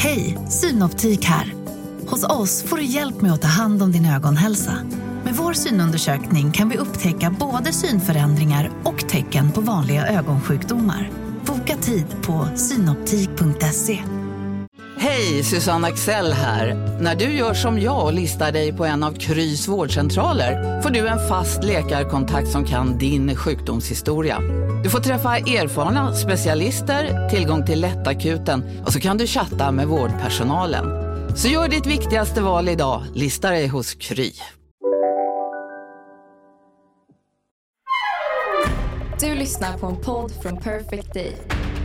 Hej, Synoptik här. Hos oss får du hjälp med att ta hand om din ögonhälsa. Med vår synundersökning kan vi upptäcka både synförändringar och tecken på vanliga ögonsjukdomar. Boka tid på synoptik.se. Hej, Susanne Axel här. När du gör som jag och listar dig på en av Krys vårdcentraler får du en fast läkarkontakt som kan din sjukdomshistoria. Du får träffa erfarna specialister, tillgång till lättakuten och så kan du chatta med vårdpersonalen. Så gör ditt viktigaste val idag, lista dig hos Kry. Du lyssnar på en podd från Perfect Day.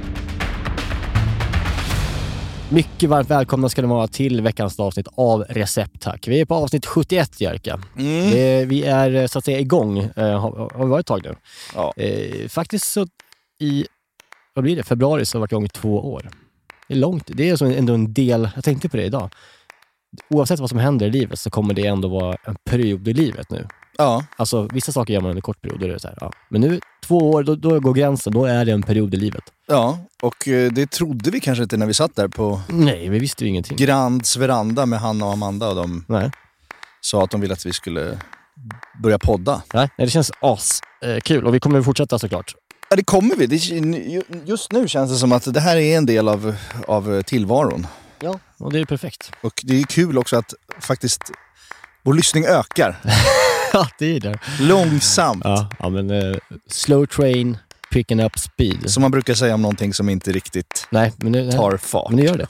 Mycket varmt välkomna ska ni vara till veckans avsnitt av Recept, tack. Vi är på avsnitt 71, Jerka. Vi är så att säga igång. Har vi varit ett tag nu? Ja. Faktiskt så i februari så har vi varit igång i 2 år. Det är långt. Det är så ändå en del, jag tänkte på det idag. Oavsett vad som händer i livet så kommer det ändå vara en period i livet nu. Ja. Alltså vissa saker gör man under kort period. Då är det så här, ja. Men nu 2 år, då går gränsen. Då är det en period i livet. Ja, och det trodde vi kanske inte när vi satt där på... Nej, vi visste ju ingenting. Grands veranda med Hanna och Amanda och de sa att de ville att vi skulle börja podda. Nej, det känns kul och vi kommer fortsätta såklart. Ja, det kommer vi. Just nu känns det som att det här är en del av tillvaron. Ja, och det är perfekt. Och det är kul också att faktiskt vår lyssning ökar. Ja, det är det. Långsamt. Ja men slow train, picking up speed. Som man brukar säga om någonting som inte riktigt tar fart. Men det gör det.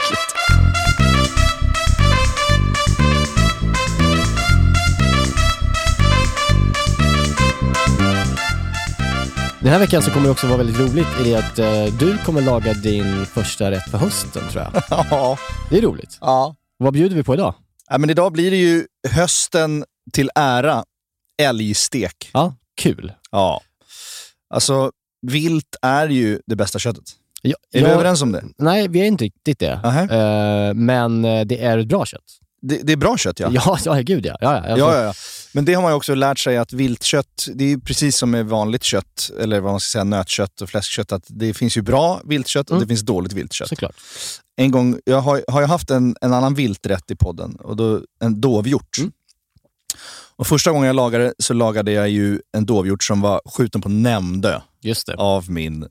Den här veckan så kommer det också vara väldigt roligt i det att du kommer laga din första rätt för hösten, tror jag. Ja. Det är roligt. Ja. Vad bjuder vi på idag? Ja, men idag blir det ju hösten till ära älgstek. Ja, kul. Ja. Alltså, vilt är ju det bästa köttet. Ja, är vi överens om det? Nej, vi är inte riktigt det. Men det är ett bra kött. Det är bra kött, ja. Ja, gud ja. Ja. Men det har man ju också lärt sig att viltkött, det är ju precis som med vanligt kött, eller vad man ska säga, nötkött och fläskkött, att det finns ju bra viltkött och det finns dåligt viltkött. Såklart. En gång, jag har haft en annan vilträtt i podden, och då en dovhjort. Och första gången jag lagade jag ju en dovhjort som var skjuten på Nämndö. Just det. Av min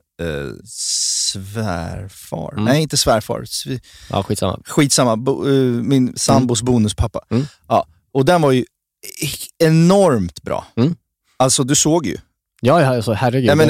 svärfar. Nej, inte svärfar. Ja, Skitsamma. Min sambos bonuspappa. Ja, och den var ju enormt bra. Alltså, du såg ju. Ja, alltså, herregud. Nej, men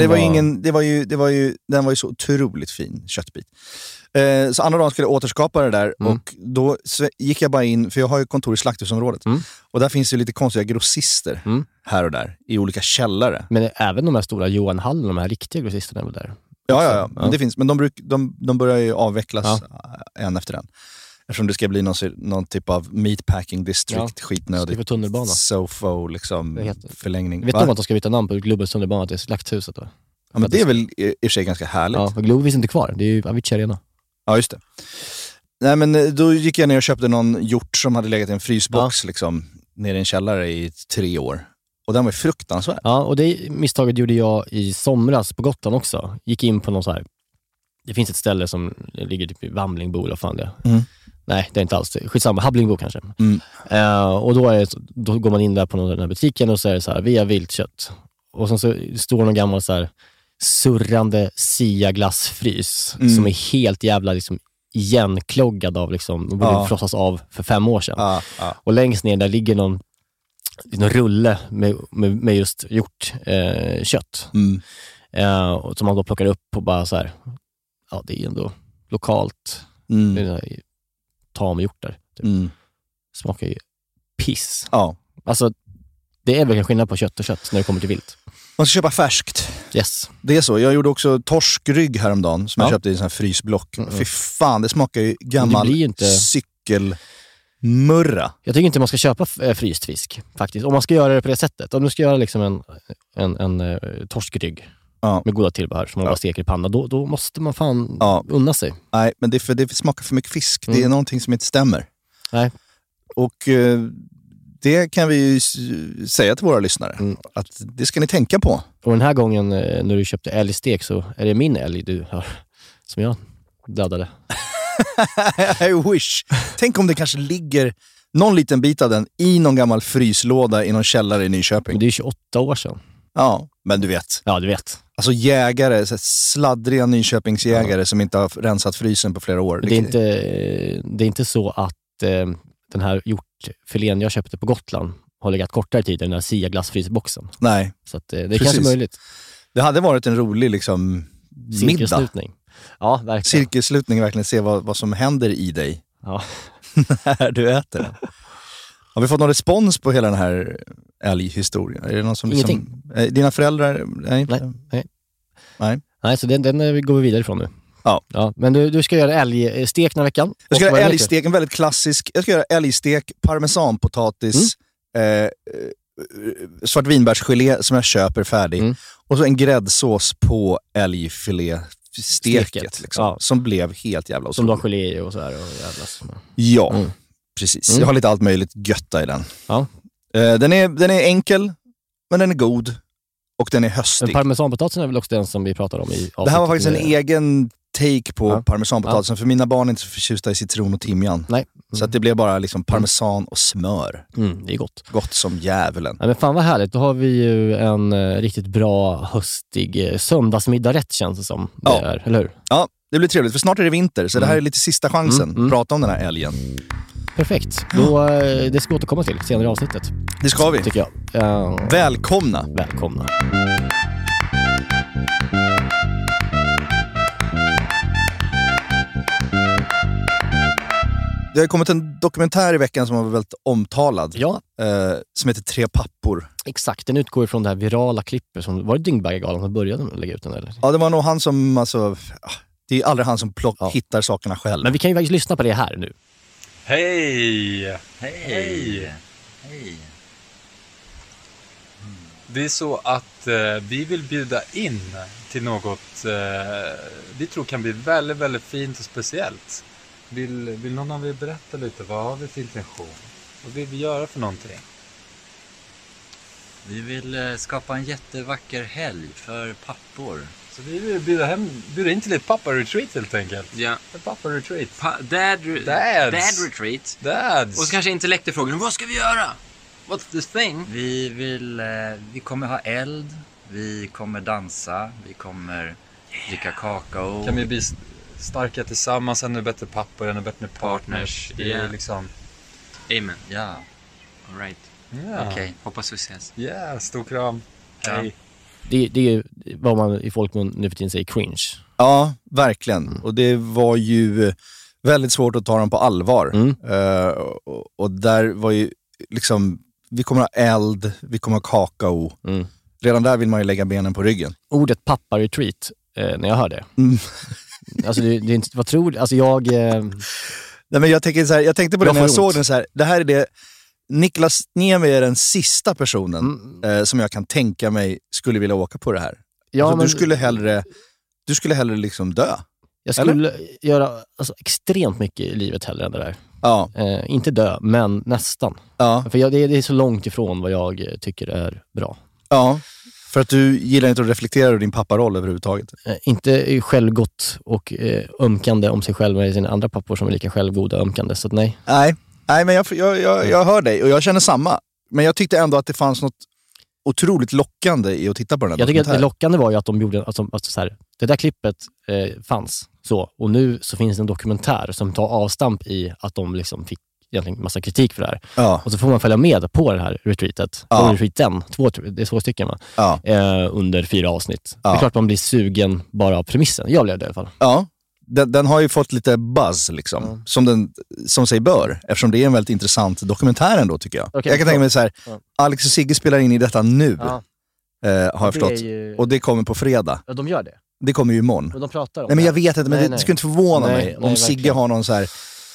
den var ju så otroligt fin köttbit. Så andra dagen skulle jag återskapa det där och då gick jag bara in, för jag har ju kontor i slakthusområdet. Och där finns ju lite konstiga grossister här och där i olika källare. Men även de här stora Johan Hallen, de här riktiga grossisterna är väl där? Ja. Men det finns, men de börjar ju avvecklas en efter en. Eftersom det ska bli någon typ av meatpacking district, skitnödigt. Ska tunnelbana. Sofo, liksom, förlängning. Vet du om att de ska byta namn på Globens tunnelbana till Slakthuset då? Ja, men det är väl i och för sig ganska härligt. Ja, för Globo finns inte kvar. Det är ju Avicii Arena. Ja, just det. Nej, men då gick jag ner och köpte någon hjort som hade legat i en frysbox liksom, nere i en källare i 3 år. Och den var fruktansvärd. Ja, och det misstaget gjorde jag i somras på Gotland också. Gick in på någon så här... Det finns ett ställe som ligger typ i Vamlingbo eller vad fan det är. Nej, det är inte alls. Skitsamma, Hablingbo kanske. Och då går man in där på den här butiken och säger så här, vi har viltkött. Och sen så står någon gammal så här surrande Sia-glassfrys som är helt jävla liksom igenkloggad av liksom, och borde frossas av för 5 år sedan. Och längst ner där ligger någon rulle med just gjort kött. Och som man då plockar upp och bara så här, ja, det är ändå lokalt. Det är tamhjortar. Typ. Smakar ju piss. Ja. Alltså, det är väl en skillnad på kött och kött när det kommer till vilt. Man ska köpa färskt. Yes. Det är så. Jag gjorde också torskrygg häromdagen som jag köpte i en sån här frysblock. Fy fan, det smakar ju gammal cykelmurra. Jag tycker inte man ska köpa fryst fisk faktiskt. Om man ska göra det på det sättet. Om du ska göra liksom en torskrygg med goda tillbehör som man bara steker i panna, då måste man fan unna sig. Nej, men det smakar för mycket fisk. Det är någonting som inte stämmer. Nej. Och det kan vi ju säga till våra lyssnare. Att det ska ni tänka på. Och den här gången när du köpte älgstek så är det min älg du har, som jag dödade. I wish. Tänk om det kanske ligger någon liten bit av den i någon gammal fryslåda i någon källare i Nyköping. Men det är 28 år sedan. Ja, men du vet. Ja, du vet. Alltså jägare, så sladdriga Nyköpingsjägare som inte har rensat frysen på flera år. Det är inte så att den här hjortfilén jag köpte på Gotland har legat kortare tid än den här Sia-glassfrysboxen. Nej. Så att, det är kanske möjligt. Det hade varit en rolig liksom middag. Ja, verkligen. Cirkelslutning, verkligen se vad som händer i dig när du äter den. Har vi fått någon respons på hela den här älghistorien? Är det någon som liksom, dina föräldrar? Nej, så den går vi vidare ifrån nu. Ja. Men du ska göra älgstek den här veckan. Jag ska göra älgstek, en väldigt klassisk. Jag ska göra älgstek, parmesanpotatis, svartvinbärsgelé som jag köper färdig. Och så en gräddsås på älgfilé-steket. Liksom, som blev helt jävla som du har gelé och så här. Och jävlas. Ja, precis. Jag har lite allt möjligt götta i den. Ja. Den är enkel, men den är god. Och den är höstig. Men parmesanpotatisen är väl också den som vi pratade om i avsnittet. Det här var faktiskt en egen take på parmesanpotatisen. För mina barn är inte så förtjusta i citron och timjan. Nej. Så att det blev bara liksom parmesan och smör. Det är gott. Gott som djävulen. Ja, men fan vad härligt. Då har vi ju en riktigt bra höstig söndagsmiddagrätt känns det som. Eller hur? Ja, det blir trevligt. För snart är det vinter. Så det här är lite sista chansen. Prata om den här älgen. Perfekt. Det ska vi återkomma till senare i avsnittet. Det ska vi. Tycker jag. Välkomna. Det har kommit en dokumentär i veckan som var väldigt omtalad. Ja. Som heter 3 pappor. Exakt, den utgår från det här virala klippet som var det Dyngbaggegalan som började med att lägga ut den eller? Ja, det var nog han som alltså, det är aldrig han som hittar sakerna själv. Men vi kan ju faktiskt lyssna på det här nu. Hej! Det är så att vi vill bjuda in till något vi tror kan bli väldigt, väldigt fint och speciellt. Vill någon av er berätta lite? Vad har vi för intention? Vad vill vi göra för någonting? Vi vill skapa en jättevacker helg för pappor. Så vi vill bjuda in till ett pappa-retreat helt enkelt. Ja. Ett pappa-retreat. Dad retreat. Dads. Och så kanske intellekterfrågan, vad ska vi göra? What's this thing? Vi kommer ha eld. Vi kommer dansa. Vi kommer dricka kakao. Kan vi bli starka tillsammans, ännu bättre pappor, ännu bättre partners. Det är liksom... Amen. Ja. All right. Ja. Okej, hoppas vi ses. Ja, stor kram. Hej. Det är ju vad man i folkmun nu för tiden säger cringe. Ja, verkligen. Och det var ju väldigt svårt att ta dem på allvar. Och där var ju liksom, vi kommer ha eld, vi kommer ha kakao. Redan där vill man ju lägga benen på ryggen. Ordet pappa-retreat, när jag hör det. Alltså det är inte, vad tror du? Alltså jag... Nej, men jag tänkte på det när jag såg den så här. Det här är det... Niklas Niemi är den sista personen som jag kan tänka mig skulle vilja åka på det här. Ja, alltså, du skulle hellre liksom dö. Jag skulle göra extremt mycket i livet hellre än det där. Ja. Inte dö, men nästan. Ja. För det är så långt ifrån vad jag tycker är bra. Ja, för att du gillar inte att reflektera över din papparoll överhuvudtaget. Inte självgott och ömkande om sig själv med sina andra pappor som är lika självgoda och ömkande, så att nej. Nej, men jag hör dig och jag känner samma. Men jag tyckte ändå att det fanns något otroligt lockande i att titta på den här. Jag tycker att det lockande var ju att de gjorde, alltså så här, det där klippet fanns så, och nu så finns det en dokumentär som tar avstamp i att de liksom fick egentligen massa kritik för det här. Ja. Och så får man följa med på det här retreatet. Ja. Retreaten, det är 2 stycken va? Ja. Under 4 avsnitt. Ja. Det är klart man blir sugen bara av premissen. Jag blev det i alla fall. Ja. Den har ju fått lite buzz liksom, som sig bör, eftersom det är en väldigt intressant dokumentär ändå, tycker jag. Okay, jag kan tänka mig så här, Alex och Sigge spelar in i detta nu, har jag förstått. Och det kommer på fredag. Ja, de gör det. Det kommer ju imorgon. Och de pratar om nej, men jag vet inte, men det skulle inte förvåna mig om Sigge har någon så här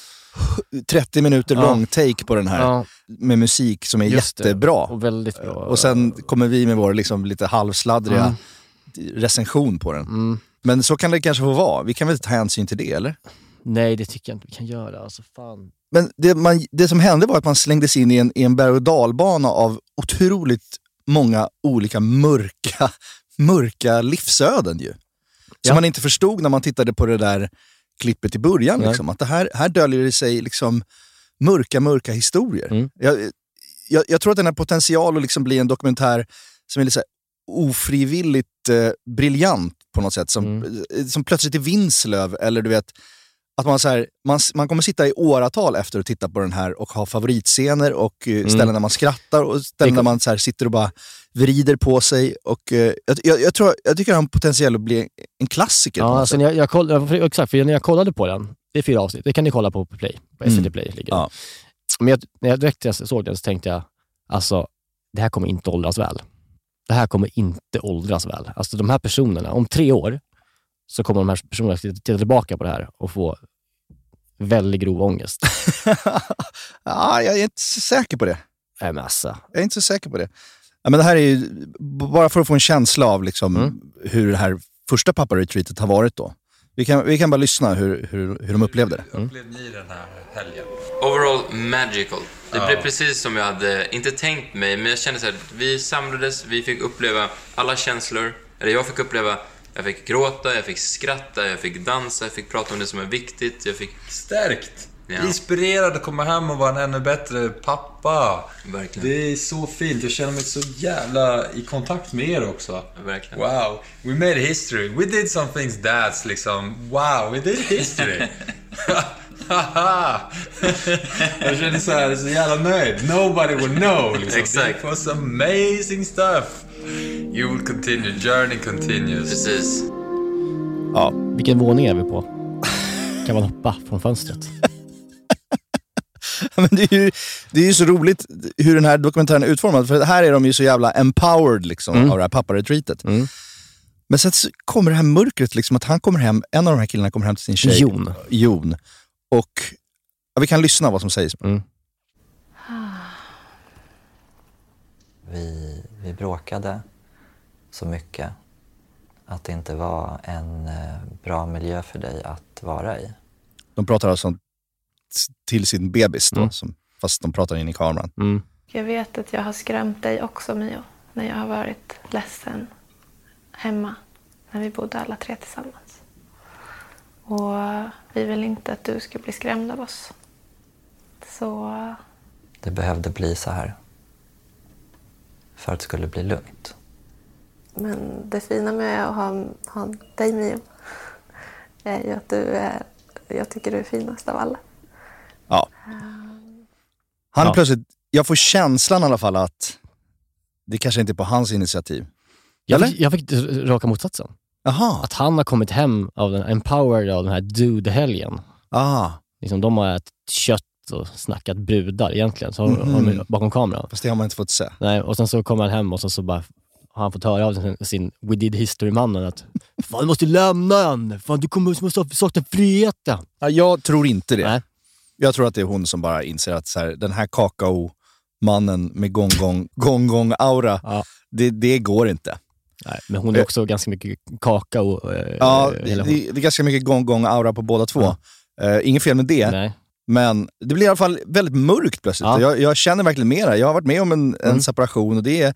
30 minuter lång take på den här med musik som är jättebra. Och väldigt bra. Och sen kommer vi med vår liksom lite halvsladdriga recension på den. Men så kan det kanske få vara. Vi kan väl ta hänsyn till det, eller? Nej, det tycker jag inte vi kan göra. Alltså, fan. Men det som hände var att man slängdes in i en berg- och dalbana av otroligt många olika mörka livsöden ju. Som man inte förstod när man tittade på det där klippet i början. Liksom, att det här döljer det sig liksom mörka historier. Jag tror att den har potential att liksom bli en dokumentär som är lite så här ofrivilligt briljant på något sätt. Som plötsligt är Vinslöv, eller du vet, att man, så här, man kommer sitta i åratal efter att titta på den här och ha favoritscener och ställen där man skrattar och ställen där man så här sitter och bara vrider på sig. Och jag tycker det har en potential att bli en klassiker. Ja, alltså när jag kollade på den, det är 4 avsnitt, det kan ni kolla på Play, på SVT Play ligger. Ja. Men när jag direkt såg den så tänkte jag, alltså det här kommer inte åldras väl. Det här kommer inte åldras väl. Alltså de här personerna, om 3 år så kommer de här personerna titta tillbaka på det här och få väldigt grov ångest. Ja, jag är inte så säker på det. Nej, men alltså. Jag är inte så säker på det. Ja, men det här är ju bara för att få en känsla av liksom, hur det här första pappa-retreatet har varit då. Vi kan bara lyssna hur de upplevde det. Hur upplevde ni den här helgen? Overall magical. Det blev precis som jag hade inte tänkt mig, men jag kände så här, vi samlades, vi fick uppleva alla känslor. Eller jag fick uppleva, jag fick gråta, jag fick skratta, jag fick dansa, jag fick prata om det som är viktigt, jag fick... Stärkt! Ja. Inspirerad att komma hem och vara en ännu bättre pappa. Verkligen. Det är så fint, jag känner mig så jävla i kontakt med er också. Verkligen. Wow, we made history. We did some things that's liksom, wow, we did history. Jag känner så jävla nöjd. Nobody will know liksom. Exakt. It was amazing stuff. You will continue, journey continues. Precis. Ja, vilken våning är vi på? Kan man hoppa från fönstret? Men det är ju så roligt hur den här dokumentären är utformad. För här är de ju så jävla empowered liksom, av det här pappa-retreatet. Men sen kommer det här mörkret liksom, att han kommer hem, en av de här killarna kommer hem till sin tjej. Jon. Och vi kan lyssna vad som sägs. Vi bråkade så mycket att det inte var en bra miljö för dig att vara i. De pratar alltså till sin bebis då, fast de pratar in i kameran. Jag vet att jag har skrämt dig också, Mio, när jag har varit ledsen hemma, när vi bodde alla 3 tillsammans. Och vi vill inte att du ska bli skrämd av oss. Så... Det behövde bli så här. För att det skulle bli lugnt. Men det fina med att ha dig, Mio, är ju att du är... Jag tycker du är finast av alla. Ja. Han är plötsligt... Jag får känslan i alla fall att det kanske inte är på hans initiativ. Jag fick raka motsatsen. Aha. Att han har kommit hem av den empowered av den här dude-helgen. Liksom, de har ätit kött och snackat brudar egentligen. Så har de bakom kameran. Fast det har man inte fått se. Nej, och sen så kommer han hem och så bara har han fått höra av sin We Did History-mannen att fan, du måste lämna han. Fan, du måste sakna friheten. Ja, jag tror inte det. Nej. Jag tror att det är hon som bara inser att så här, den här kakao-mannen med gong-gong-aura, det går inte. Nej, men hon är också ganska mycket kakao. Det är ganska mycket gong-gong-aura på båda två. Inget fel med det. Nej. Men det blir i alla fall väldigt mörkt plötsligt. Jag känner verkligen mera. Jag har varit med om en separation och det är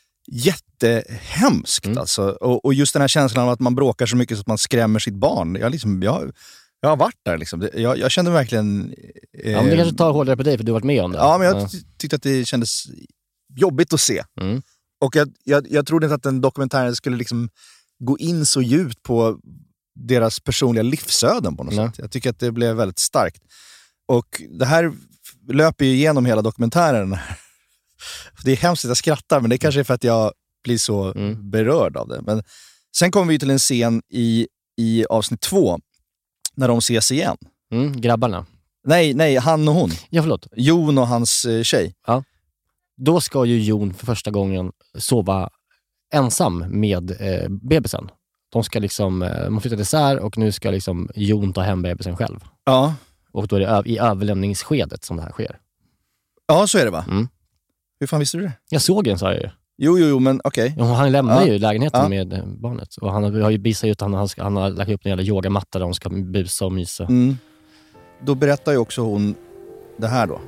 jättehemskt. Alltså. Och just den här känslan av att man bråkar så mycket så att man skrämmer sitt barn. Jag har varit där. Liksom. Jag kände verkligen... men det kanske tar hårdare på dig för du har varit med om det. Ja, men jag tyckte att det kändes jobbigt att se. Och jag trodde inte att den dokumentären skulle liksom gå in så djupt på deras personliga livsöden på något sätt. Jag tycker att det blev väldigt starkt. Och det här löper ju igenom hela dokumentären. Det är hemskt att jag skrattar, men det kanske är för att jag blir så berörd av det. Men sen kommer vi till en scen i avsnitt 2 när de ses igen. Grabbarna. Nej, han och hon. Ja, förlåt. Jon och hans tjej. Ja. Då ska ju Jon för första gången sova ensam med bebisen. De ska liksom, man flyttar isär och nu ska liksom Jon ta hem bebisen själv. Ja. Och då är det i överlämningsskedet som det här sker. Ja, så är det va? Hur fan visste du det? Jag såg en, sa jag ju. Jo, men okej. Okay. Han lämnar ju lägenheten med barnet. Och han har ju visat ut att han har lagt upp en jävla yogamatta där de ska busa och mysa. Då berättar ju också hon det här då.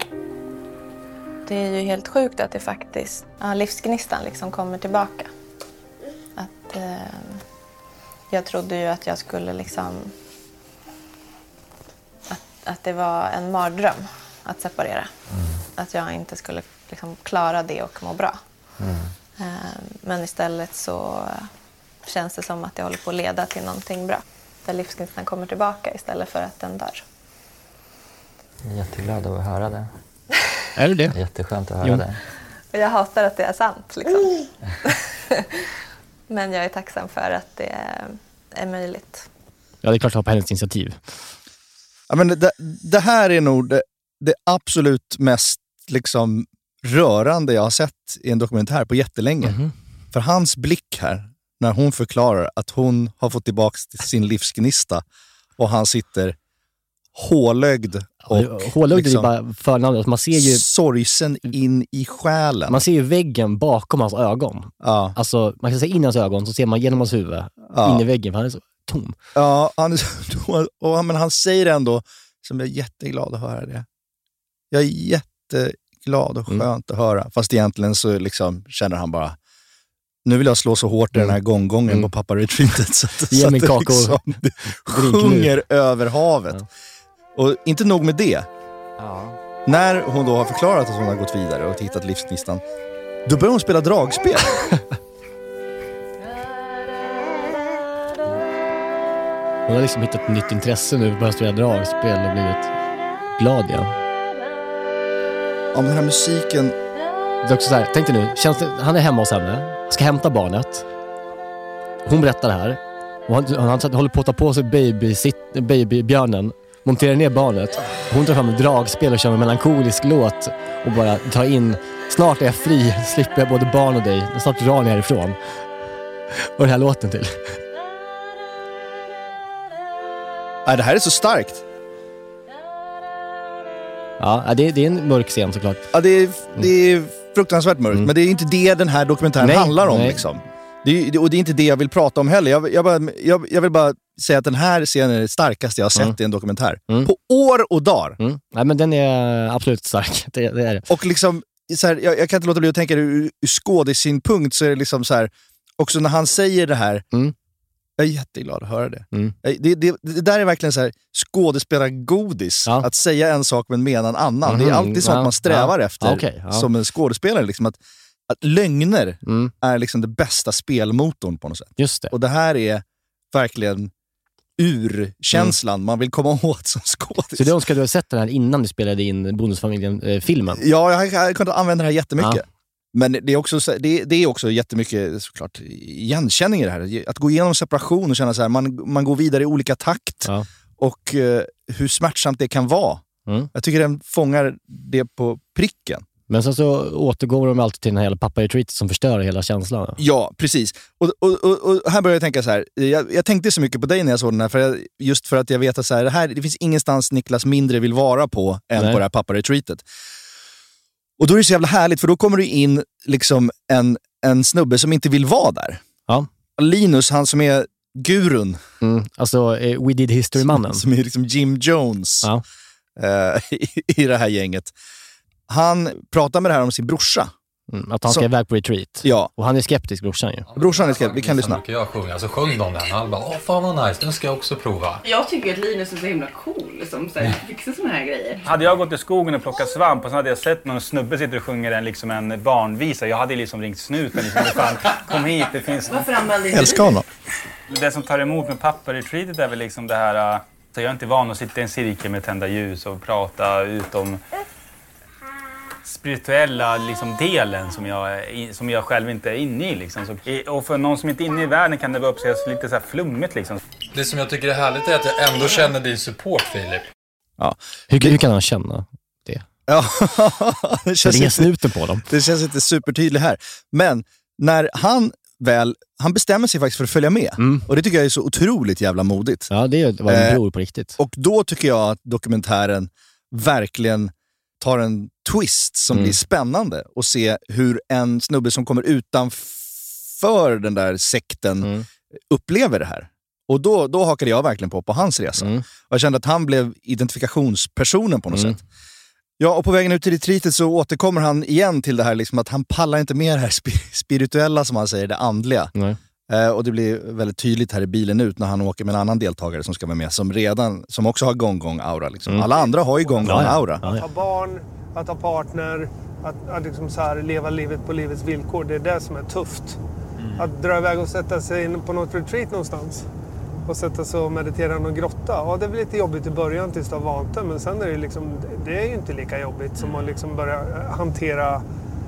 Det är ju helt sjukt att det faktiskt, livsgnistan liksom kommer tillbaka. Att jag trodde ju att jag skulle liksom att det var en mardröm att separera. Att jag inte skulle liksom klara det och må bra. Men istället så känns det som att det håller på att leda till någonting bra. Där livsgnistan kommer tillbaka istället för att den dör. Jag är jätteglad att höra det. Är du det? Jätteskönt att höra det. Och jag hatar att det är sant. Liksom. Men jag är tacksam för att det är möjligt. Ja, det är klart att ha på hennes initiativ. Ja, men det här är nog det absolut mest liksom rörande jag har sett i en dokumentär på jättelänge. För hans blick här, när hon förklarar att hon har fått tillbaka sin livsgnista och han sitter hålögd och hålögd liksom, är bara förnamnet. Man ser ju sorgsen in i själen. Man ser ju väggen bakom hans ögon. Ja. Alltså, man kan se in i hans ögon, så ser man genom hans huvud in i väggen, för han är så tom. Ja, han är så tom. Men han säger ändå, som jag är jätteglad att höra det. Jag är jätteglad och skönt att höra. Fast egentligen så liksom känner han bara, nu vill jag slå så hårt i den här gången på pappa-retreatet så att det liksom sjunger över havet. Ja. Och inte nog med det. Ja. När hon då har förklarat att hon har gått vidare och hittat livsgnistan, då börjar hon spela dragspel. Hon har liksom hittat ett nytt intresse nu, börjat spela dragspel och blivit glad igen. Om den här musiken... Det är också så här, tänk dig nu, han är hemma hos henne, ska hämta barnet. Hon berättar det här. Och han håller på att ta på sig babybjörnen, monterar ner barnet. Hon tar fram en dragspel och kör en melankolisk låt och bara tar in, snart är jag fri, slipper jag både barn och dig. Snart drar ni härifrån. Och den här låten till. Nej, det här är så starkt. Ja, det är en mörk scen såklart. Ja, det är fruktansvärt mörkt. Men det är inte det den här dokumentären handlar om. Liksom. Och det är inte det jag vill prata om heller. Jag vill bara säga att den här scenen är det starkaste jag har sett i en dokumentär. På år och dagar. Nej, men den är absolut stark. Det är det. Och liksom, så här, jag kan inte låta bli att tänka ur skådesynpunkt, så är det liksom så här, också när han säger det här, jag är jätteglad att höra det. Det där är verkligen så här skådespelargodis. Ja. Att säga en sak men mena en annan. Det är alltid sånt man strävar efter som en skådespelare. Liksom att lögner är liksom det bästa spelmotorn på något sätt. Just det. Och det här är verkligen urkänslan man vill komma åt som skådis. Så du önskar du ha sett den här innan du spelade in Bonusfamiljen-filmen? Ja, jag har kunnat använda det här jättemycket. Ja. Men det är också jättemycket såklart igenkänning i det här. Att gå igenom separation och känna så här, man går vidare i olika takt. Ja. Och hur smärtsamt det kan vara. Jag tycker den fångar det på pricken. Men sen så återgår de alltid till den här hela pappa-retreatet som förstör hela känslan. Ja, precis. Och här börjar jag tänka så här. Jag tänkte så mycket på dig när jag såg den här. Just för att jag vet att så här, det finns ingenstans Niklas mindre vill vara på än på det här pappa-retreatet. Och då är det så jävla härligt, för då kommer du in liksom en snubbe som inte vill vara där. Ja. Linus, han som är gurun. Alltså We Did History-mannen. Som är liksom Jim Jones i det här gänget. Han pratar med det här om sin brorsa. Att han ska iväg på retreat. Ja. Och han är skeptisk, brorsan ju. Brorsan är skeptisk, vi kan lyssna. Jag sjunger, så sjöng de den. Han bara, fan vad nice, den ska jag också prova. Jag tycker att Linus är så himla cool som fixar såna här grejer. Hade jag gått i skogen och plockat svamp och så hade jag sett någon snubbe sitter och sjunger liksom en barnvisa. Jag hade liksom ringt snuten. Liksom, fan, kom hit, det finns... Varför använder du älskar honom? Det som tar emot med pappa-retreatet är väl liksom det här... Så jag är inte van att sitta i en cirkel med tända ljus och prata ut om spirituella liksom, delen som jag själv inte är inne i. Liksom. Och för någon som inte är inne i världen kan det vara uppsägas lite så här flummigt. Liksom. Det som jag tycker är härligt är att jag ändå känner din support, Filip. Ja. Hur kan han känna det? Ja, det känns inga snuten på dem. Det känns inte supertydligt här. Men när han bestämmer sig faktiskt för att följa med. Och det tycker jag är så otroligt jävla modigt. Ja, det var en bror på riktigt. Och då tycker jag att dokumentären verkligen tar en twist som blir spännande och se hur en snubbe som kommer utanför den där sekten upplever det här. Och då hakade jag verkligen på hans resa. Och jag kände att han blev identifikationspersonen på något sätt. Ja, och på vägen ut till retreatet så återkommer han igen till det här liksom att han pallar inte med det här spirituella som han säger, det andliga. Och det blir väldigt tydligt här i bilen ut när han åker med en annan deltagare som ska vara med, som också har gång-aura. Liksom. Alla andra har ju gång-aura. Att ha barn, att ha partner, att liksom så här leva livet på livets villkor. Det är det som är tufft. Att dra iväg och sätta sig in på något retreat någonstans och sätta sig och meditera i någon grotta. Ja, det blir lite jobbigt i början tills du har vant det, men sen är det liksom, det är ju inte lika jobbigt som att liksom börja hantera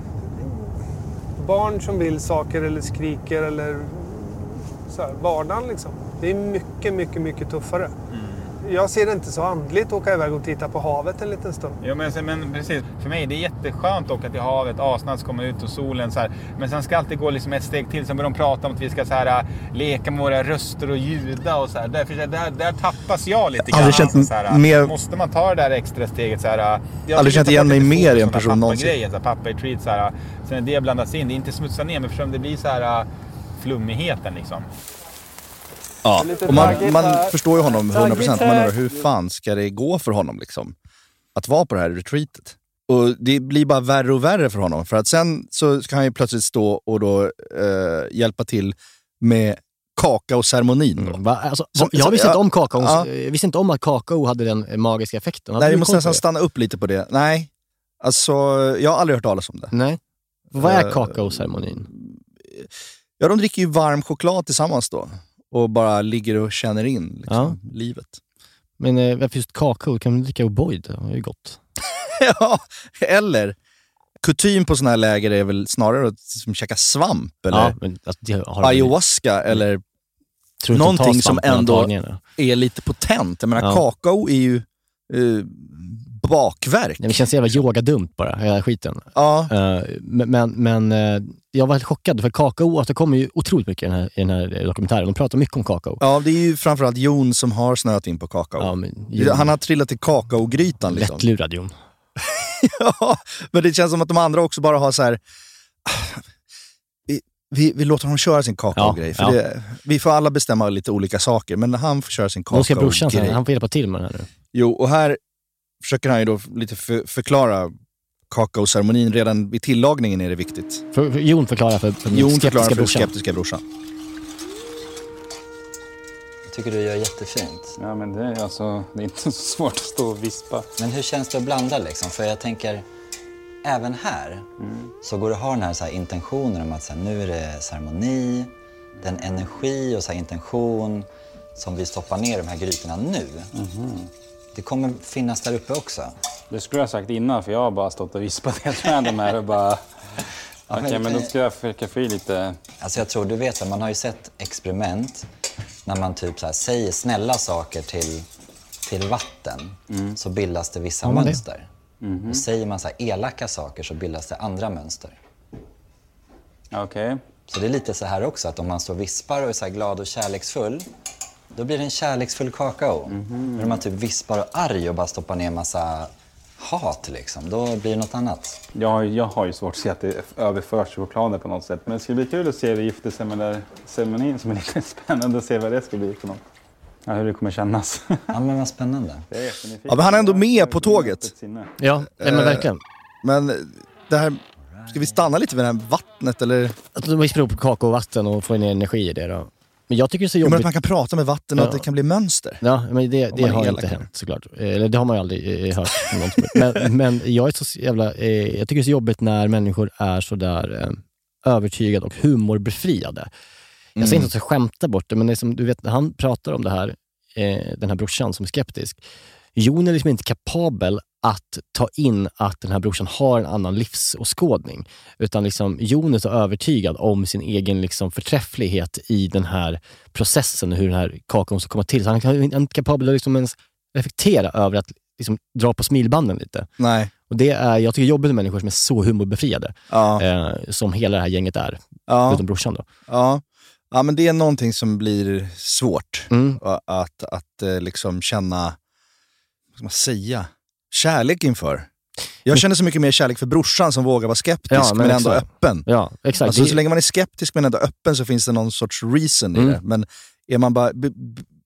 barn som vill saker eller skriker eller så här, vardagen liksom. Det är mycket, mycket, mycket tuffare. Jag ser det inte så andligt att åka iväg och titta på havet en liten stund. Ja, men precis. För mig det är jätteskönt att åka till havet, asnads kommer ut och solen så här. Men sen ska alltid gå liksom ett steg till. Sen börjar de prata om att vi ska så här, leka med våra röster och ljuda och så här. Där tappas jag lite grann. Så här, mer... Måste man ta det där extra steget så här. Jag aldrig känt igen mig mer i en person någonsin. Pappa i treat så här. Sen det blandas in, det är inte smutsa ner, men för det blir så här flummigheten liksom. Ja, och man förstår ju honom 100%. Man undrar hur fan ska det gå för honom liksom, att vara på det här retreatet. Och det blir bara värre och värre för honom. För att sen så ska han ju plötsligt stå och då hjälpa till med kakaoceremonin. Alltså, jag visste inte om kakao. Ja. Jag visste inte om att kakao hade den magiska effekten. Nej, vi måste nästan stanna upp lite på det. Nej, alltså jag har aldrig hört talas om det. Nej. Vad är kakaoceremonin? Ja, de dricker ju varm choklad tillsammans då. Och bara ligger och känner in liksom, livet. Men varför just kakao? Kan man dricka O'boy? Det är ju gott. Ja, eller kutym på såna här läger är väl snarare att liksom, käka svamp eller ayahuasca eller någonting som ändå är lite potent. Jag menar, kakao är ju bakverk. Det känns jävla yogadumt bara, hela skiten. Ja. Men jag var helt chockad för kakao, att det kommer ju otroligt mycket i den här dokumentären. De pratar mycket om kakao. Ja, det är ju framförallt Jon som har snöat in på kakao. Ja, han har trillat i kakaogrytan liksom. Lättlurad Jon. Ja, men det känns som att de andra också bara har så här. Vi låter honom köra sin kakaogrej. För vi får alla bestämma lite olika saker, men han får köra sin kakaogrej. Då ska brorsan, han får hjälpa till med det här nu. Jo, och här försöker han ju då lite förklara kakaoceremonin. Redan vid tillagningen är det viktigt. Jon förklarar för den skeptiska brorsan. Jag tycker du gör jättefint. Ja, men det är inte så svårt att stå och vispa. Men hur känns det att blanda liksom? För jag tänker, även här så går det att ha den här, så här intentionen om att så här, nu är det ceremoni, den energi och så här, intention som vi stoppar ner i de här grytorna nu. Det kommer finnas där uppe också. Det skulle jag ha sagt innan, för jag har bara stått och vispat helt med de här och bara... Okej, men då ska jag försöka få i lite... Alltså jag tror, du vet att man har ju sett experiment när man typ så här säger snälla saker till vatten så bildas det vissa mönster. Och säger man så här elaka saker så bildas det andra mönster. Okej. Så det är lite så här också, att om man står och vispar och är så här glad och kärleksfull, då blir det en kärleksfull kakao. Men om man typ vispar och arg och bara stoppar ner en massa hat liksom, då blir det något annat. Jag har ju svårt att se att det överförs chokladen på något sätt. Men det ska bli kul att se det gifte med där ceremonin som är lite spännande att se vad det ska bli för något. Ja, hur det kommer kännas. Ja, men vad spännande. Ja, men han är ändå med på tåget. Ja, men verkligen. Men det här, ska vi stanna lite vid det här vattnet eller? Att de vispar upp kakao och vatten och får ner energi i det då. Men jag tycker det är så jobbigt. Men att man kan prata med vatten och att det kan bli mönster. Ja, men det har inte hänt såklart. Eller det har man ju aldrig hört. Men jag är så jävla... jag tycker det är så jobbigt när människor är så där övertygade och humorbefriade. Jag säger inte att jag skämtar bort det, men det är som, du vet, när han pratar om det här, den här brorsan som är skeptisk. Jon är liksom inte kapabel att ta in att den här brorsan har en annan livsåskådning. Utan liksom Jon är så övertygad om sin egen liksom förträfflighet i den här processen, hur den här kakan ska komma till. Så han är inte kapabel att liksom ens reflektera över att liksom dra på smilbanden lite. Nej. Och det är, jag tycker, jobbigt med människor som är så humorbefriade. Som hela det här gänget är. Utom brorsan då. Ja, men det är någonting som blir svårt. Att liksom känna, vad ska man säga, kärlek inför. Jag känner så mycket mer kärlek för brorsan som vågar vara skeptisk men ändå öppen. Ja, exakt. Alltså, så länge man är skeptisk men ändå öppen så finns det någon sorts reason i det. Men är man bara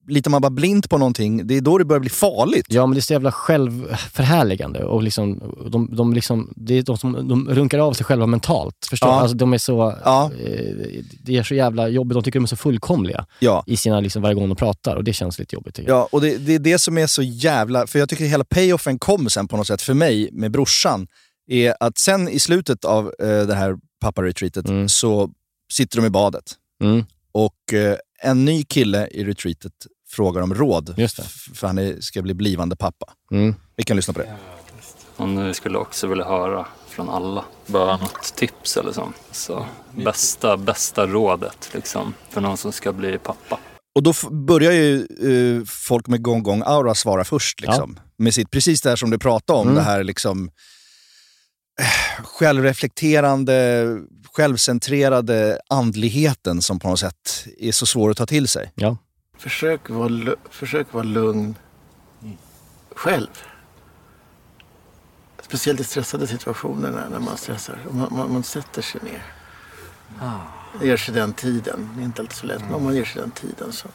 litar man bara blint på någonting, det är då det börjar bli farligt. Ja, men det är så jävla självförhärligande och liksom, det är de runkar av sig själva mentalt. Förstår? Alltså, de är så det är så jävla jobbigt. De tycker de är så fullkomliga i sina liksom, varje gång de pratar, och det känns lite jobbigt tycker jag. Ja, och det är det som är så jävla, för jag tycker hela payoffen kom sen på något sätt för mig med brorsan, är att sen i slutet av det här pappa-retreatet så sitter de i badet. Och en ny kille i retreatet frågar om råd. Just det. För han ska bli blivande pappa. Vi kan lyssna på det. Och nu skulle också vilja höra från alla. Bara något tips eller så. Bästa rådet liksom, för någon som ska bli pappa. Och då börjar ju folk med gång aura svara först liksom. Med sitt, precis det här som du pratade om. Det här liksom självreflekterande, självcentrerade andligheten som på något sätt är så svår att ta till sig. Ja. Försök vara lugn själv. Speciellt i stressade situationer när man stressar. Man sätter sig ner. Det ger sig den tiden. Det är inte alltid så lätt, men om man ger sig den tiden så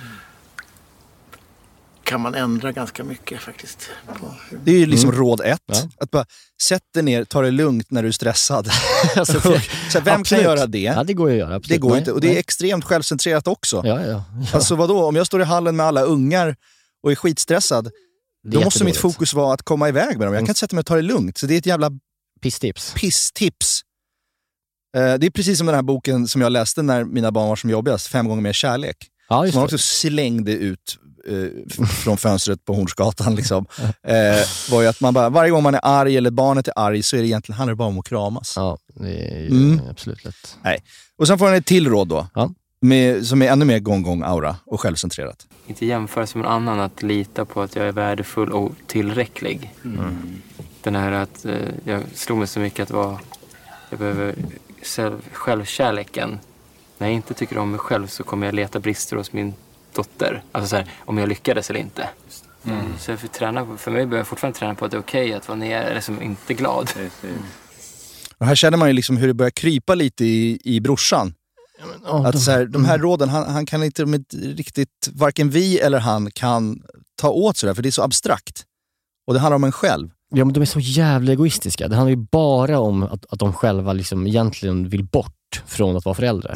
kan man ändra ganska mycket faktiskt. Det är ju liksom råd 1. Att bara sätta dig ner, ta det lugnt när du är stressad. Alltså, så vem kan göra det? Ja, det går ju att göra. Absolut. Det går inte. Och det är extremt självcentrerat också. Ja. Alltså vadå? Om jag står i hallen med alla ungar och är skitstressad, då måste mitt fokus vara att komma iväg med dem. Jag kan inte sätta mig och ta det lugnt. Så det är ett jävla pisstips. Det är precis som den här boken som jag läste när mina barn var som jobbigast, 5 gånger mer kärlek. Ja, som man också slängde ut från fönstret på Hornsgatan liksom. Var ju att man bara, varje gång man är arg eller barnet är arg så är det egentligen, handlar det bara om att kramas. Ja, det är ju absolut lätt. Nej. Och sen får han ett till råd då. Som är ännu mer gång aura och självcentrerat. Inte jämföra sig med någon annan, att lita på att jag är värdefull och tillräcklig. Den här att jag slog mig så mycket att jag behöver självkärleken. När jag inte tycker om mig själv så kommer jag leta brister hos min dotter. Alltså så här, om jag lyckades eller inte. Så för mig behöver jag fortfarande träna på att det är okej att vara ner eller som inte glad. Och här känner man ju liksom hur det börjar krypa lite i brorsan. Att så här, de här råden, han kan inte riktigt, varken vi eller han kan ta åt sig det, för det är så abstrakt. Och det handlar om en själv. Ja, men de är så jävla egoistiska. Det handlar ju bara om att de själva liksom egentligen vill bort från att vara föräldrar.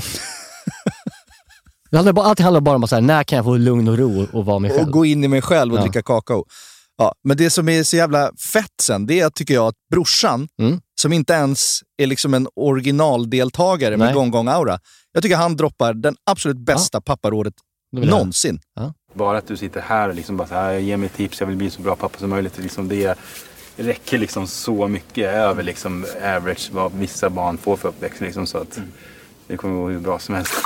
Allt handlar bara om att så här, när kan jag få lugn och ro och vara mig själv? Och gå in i mig själv och dricka kakao. Ja, men det som är så jävla fett sen, det är, tycker jag, att brorsan, som inte ens är liksom en originaldeltagare med gång aura, jag tycker han droppar den absolut bästa papparådet någonsin. Bara att du sitter här och liksom bara så här, jag ger mig tips, jag vill bli så bra pappa som möjligt. Liksom det räcker liksom så mycket över liksom average vad vissa barn får för uppväxt. Liksom, så att det kommer gå hur bra som helst.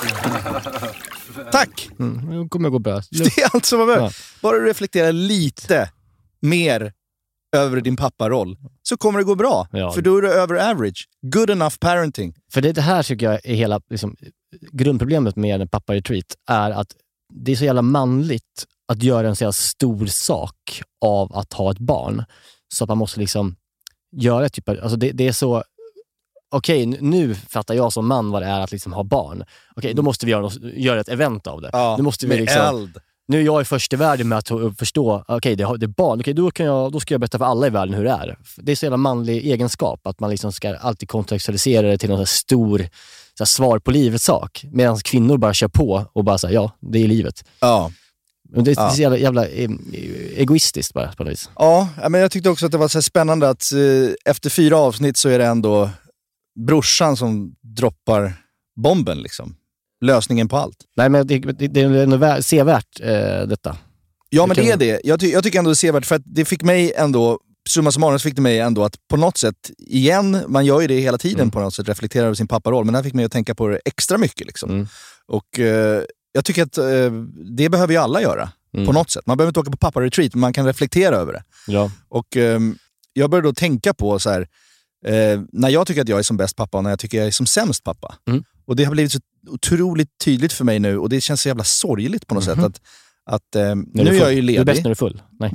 Tack! Det kommer gå bra. Det är allt som var bra. Bara du reflekterar lite mer över din papparoll så kommer det gå bra. Ja. För då är du över average. Good enough parenting. För det här tycker jag är hela liksom, grundproblemet med en pappa-retreat är att det är så jävla manligt att göra en så jävla stor sak av att ha ett barn. Så att man måste liksom göra typ, alltså det är så okej, nu fattar jag som man vad det är att liksom ha barn. Okej, då måste vi göra ett event av det. Ja, nu måste vi liksom, eld. Nu är jag i första världen med att förstå, okej, det är barn. Okej, då ska jag berätta för alla i världen hur det är. Det är så jävla manlig egenskap att man liksom ska alltid kontextualisera det till någon stor så här, svar på livets sak. Medan kvinnor bara kör på och bara säger ja, det är livet. Ja. Men det är så jävla egoistiskt bara på något vis. Ja, men jag tyckte också att det var så spännande att efter 4 avsnitt så är det ändå brorsan som droppar bomben liksom. Lösningen på allt. Nej, men det är ändå sevärt detta. Ja, men det är det. Jag tycker ändå det är sevärt för att det fick mig ändå, summa summarum fick det mig ändå att på något sätt, igen, man gör ju det hela tiden på något sätt, reflektera över sin papparoll, men det här fick mig att tänka på det extra mycket liksom. Och jag tycker att det behöver ju alla göra på något sätt. Man behöver inte åka på pappa-retreat, men man kan reflektera över det. Ja. Och jag började då tänka på så här, när jag tycker att jag är som bäst pappa och när jag tycker jag är som sämst pappa. Och det har blivit så otroligt tydligt för mig nu och det känns så jävla sorgligt på något sätt att nu är jag ju ledig. Du är bäst när du är full. Nej.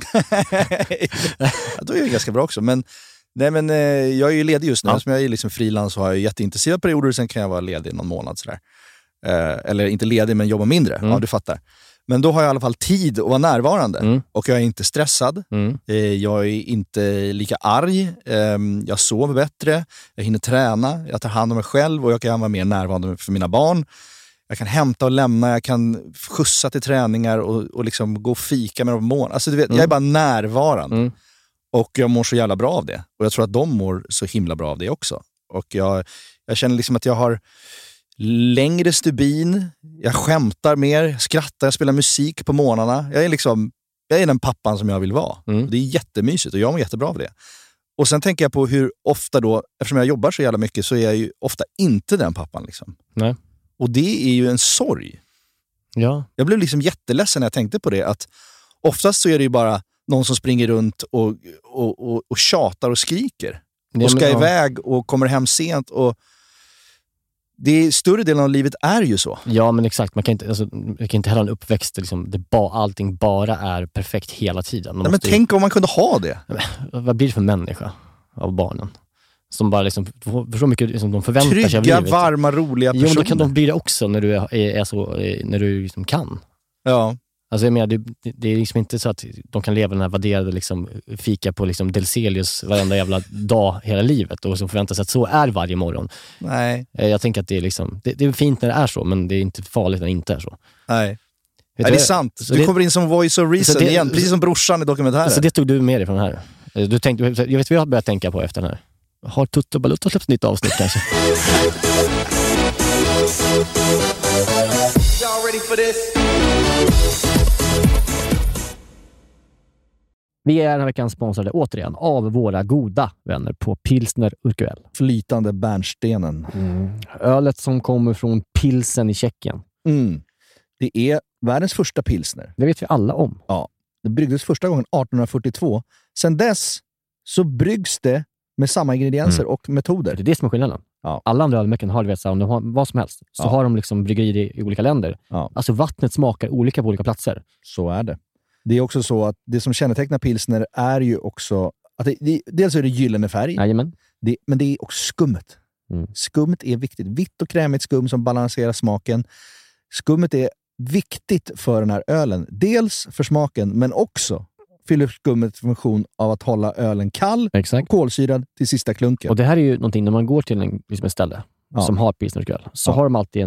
Ja, då är jag ganska bra också. Men jag är ju ledig just nu. Som jag är liksom frilans och har jätteintensiva perioder. Sen kan jag vara ledig någon månad sådär. Eller inte ledig men jobba mindre. Ja, du fattar. Men då har jag i alla fall tid att vara närvarande. Och jag är inte stressad. Jag är inte lika arg. Jag sover bättre. Jag hinner träna. Jag tar hand om mig själv och jag kan vara mer närvarande för mina barn. Jag kan hämta och lämna. Jag kan skjutsa till träningar och liksom gå och fika med dem på morgonen. Alltså, du vet, jag är bara närvarande. Och jag mår så jävla bra av det. Och jag tror att de mår så himla bra av det också. Och jag känner liksom att jag har längre stubin. Jag skämtar mer, skrattar, jag spelar musik på morgnarna. Jag är den pappan som jag vill vara. Det är jättemysigt och jag mår jättebra av det. Och sen tänker jag på hur ofta då, eftersom jag jobbar så jävla mycket, så är jag ju ofta inte den pappan liksom. Nej. Och det är ju en sorg. Ja. Jag blev liksom jätteledsen när jag tänkte på det. Att oftast så är det ju bara någon som springer runt och tjatar och skriker. Och ska iväg och kommer hem sent. Och det är större delen av livet är ju så. Ja, men exakt. Man kan inte heller ha en uppväxt liksom, allting bara är perfekt hela tiden. Nej, men tänk om man kunde ha det. Vad blir det för människa av barnen? Som bara liksom, så mycket liksom, de förväntar sig av livet. Trygga, varma, roliga personer. Jo, då kan de bli det också när du är så, när du liksom kan. Ja. Alltså jag menar, det är liksom inte så att de kan leva den här värderade liksom, fika på liksom Delcelius varenda jävla dag hela livet och så förväntar sig att så är varje morgon. Nej. Jag tänker att det är liksom, det är fint när det är så, men det är inte farligt när det inte är så. Nej. Nej, det är sant. Du kommer in som voice of reason igen, precis som brorsan i dokumentären. Så det tog du med dig från den här. Jag vet vad jag började tänka på efter den här. Har Tutto Balutto släppt nytt avsnitt kanske? Vi är den här veckan sponsrade återigen av våra goda vänner på Pilsner Urquell. Flytande bärnstenen. Ölet som kommer från Pilsen i Tjeckien. Det är världens första pilsner. Det vet vi alla om. Ja, det bryggdes första gången 1842. Sen dess så bryggs det med samma ingredienser och metoder. Det är det som är skillnaden. Ja. Alla andra ölmärken har, om de har vad som helst, så har de liksom bryggerier i olika länder. Ja. Alltså vattnet smakar olika på olika platser. Så är det. Det är också så att det som kännetecknar pilsner är ju också att dels är det gyllene färg. Jajamän. Men det är också skummet. Skummet är viktigt. Vitt och krämigt skum som balanserar smaken. Skummet är viktigt för den här ölen. Dels för smaken, men också fyller skummet funktion av att hålla ölen kall, kolsyrad till sista klunken. Och det här är ju någonting, när man går till en ställe som har Pilsner Urquell, så har de alltid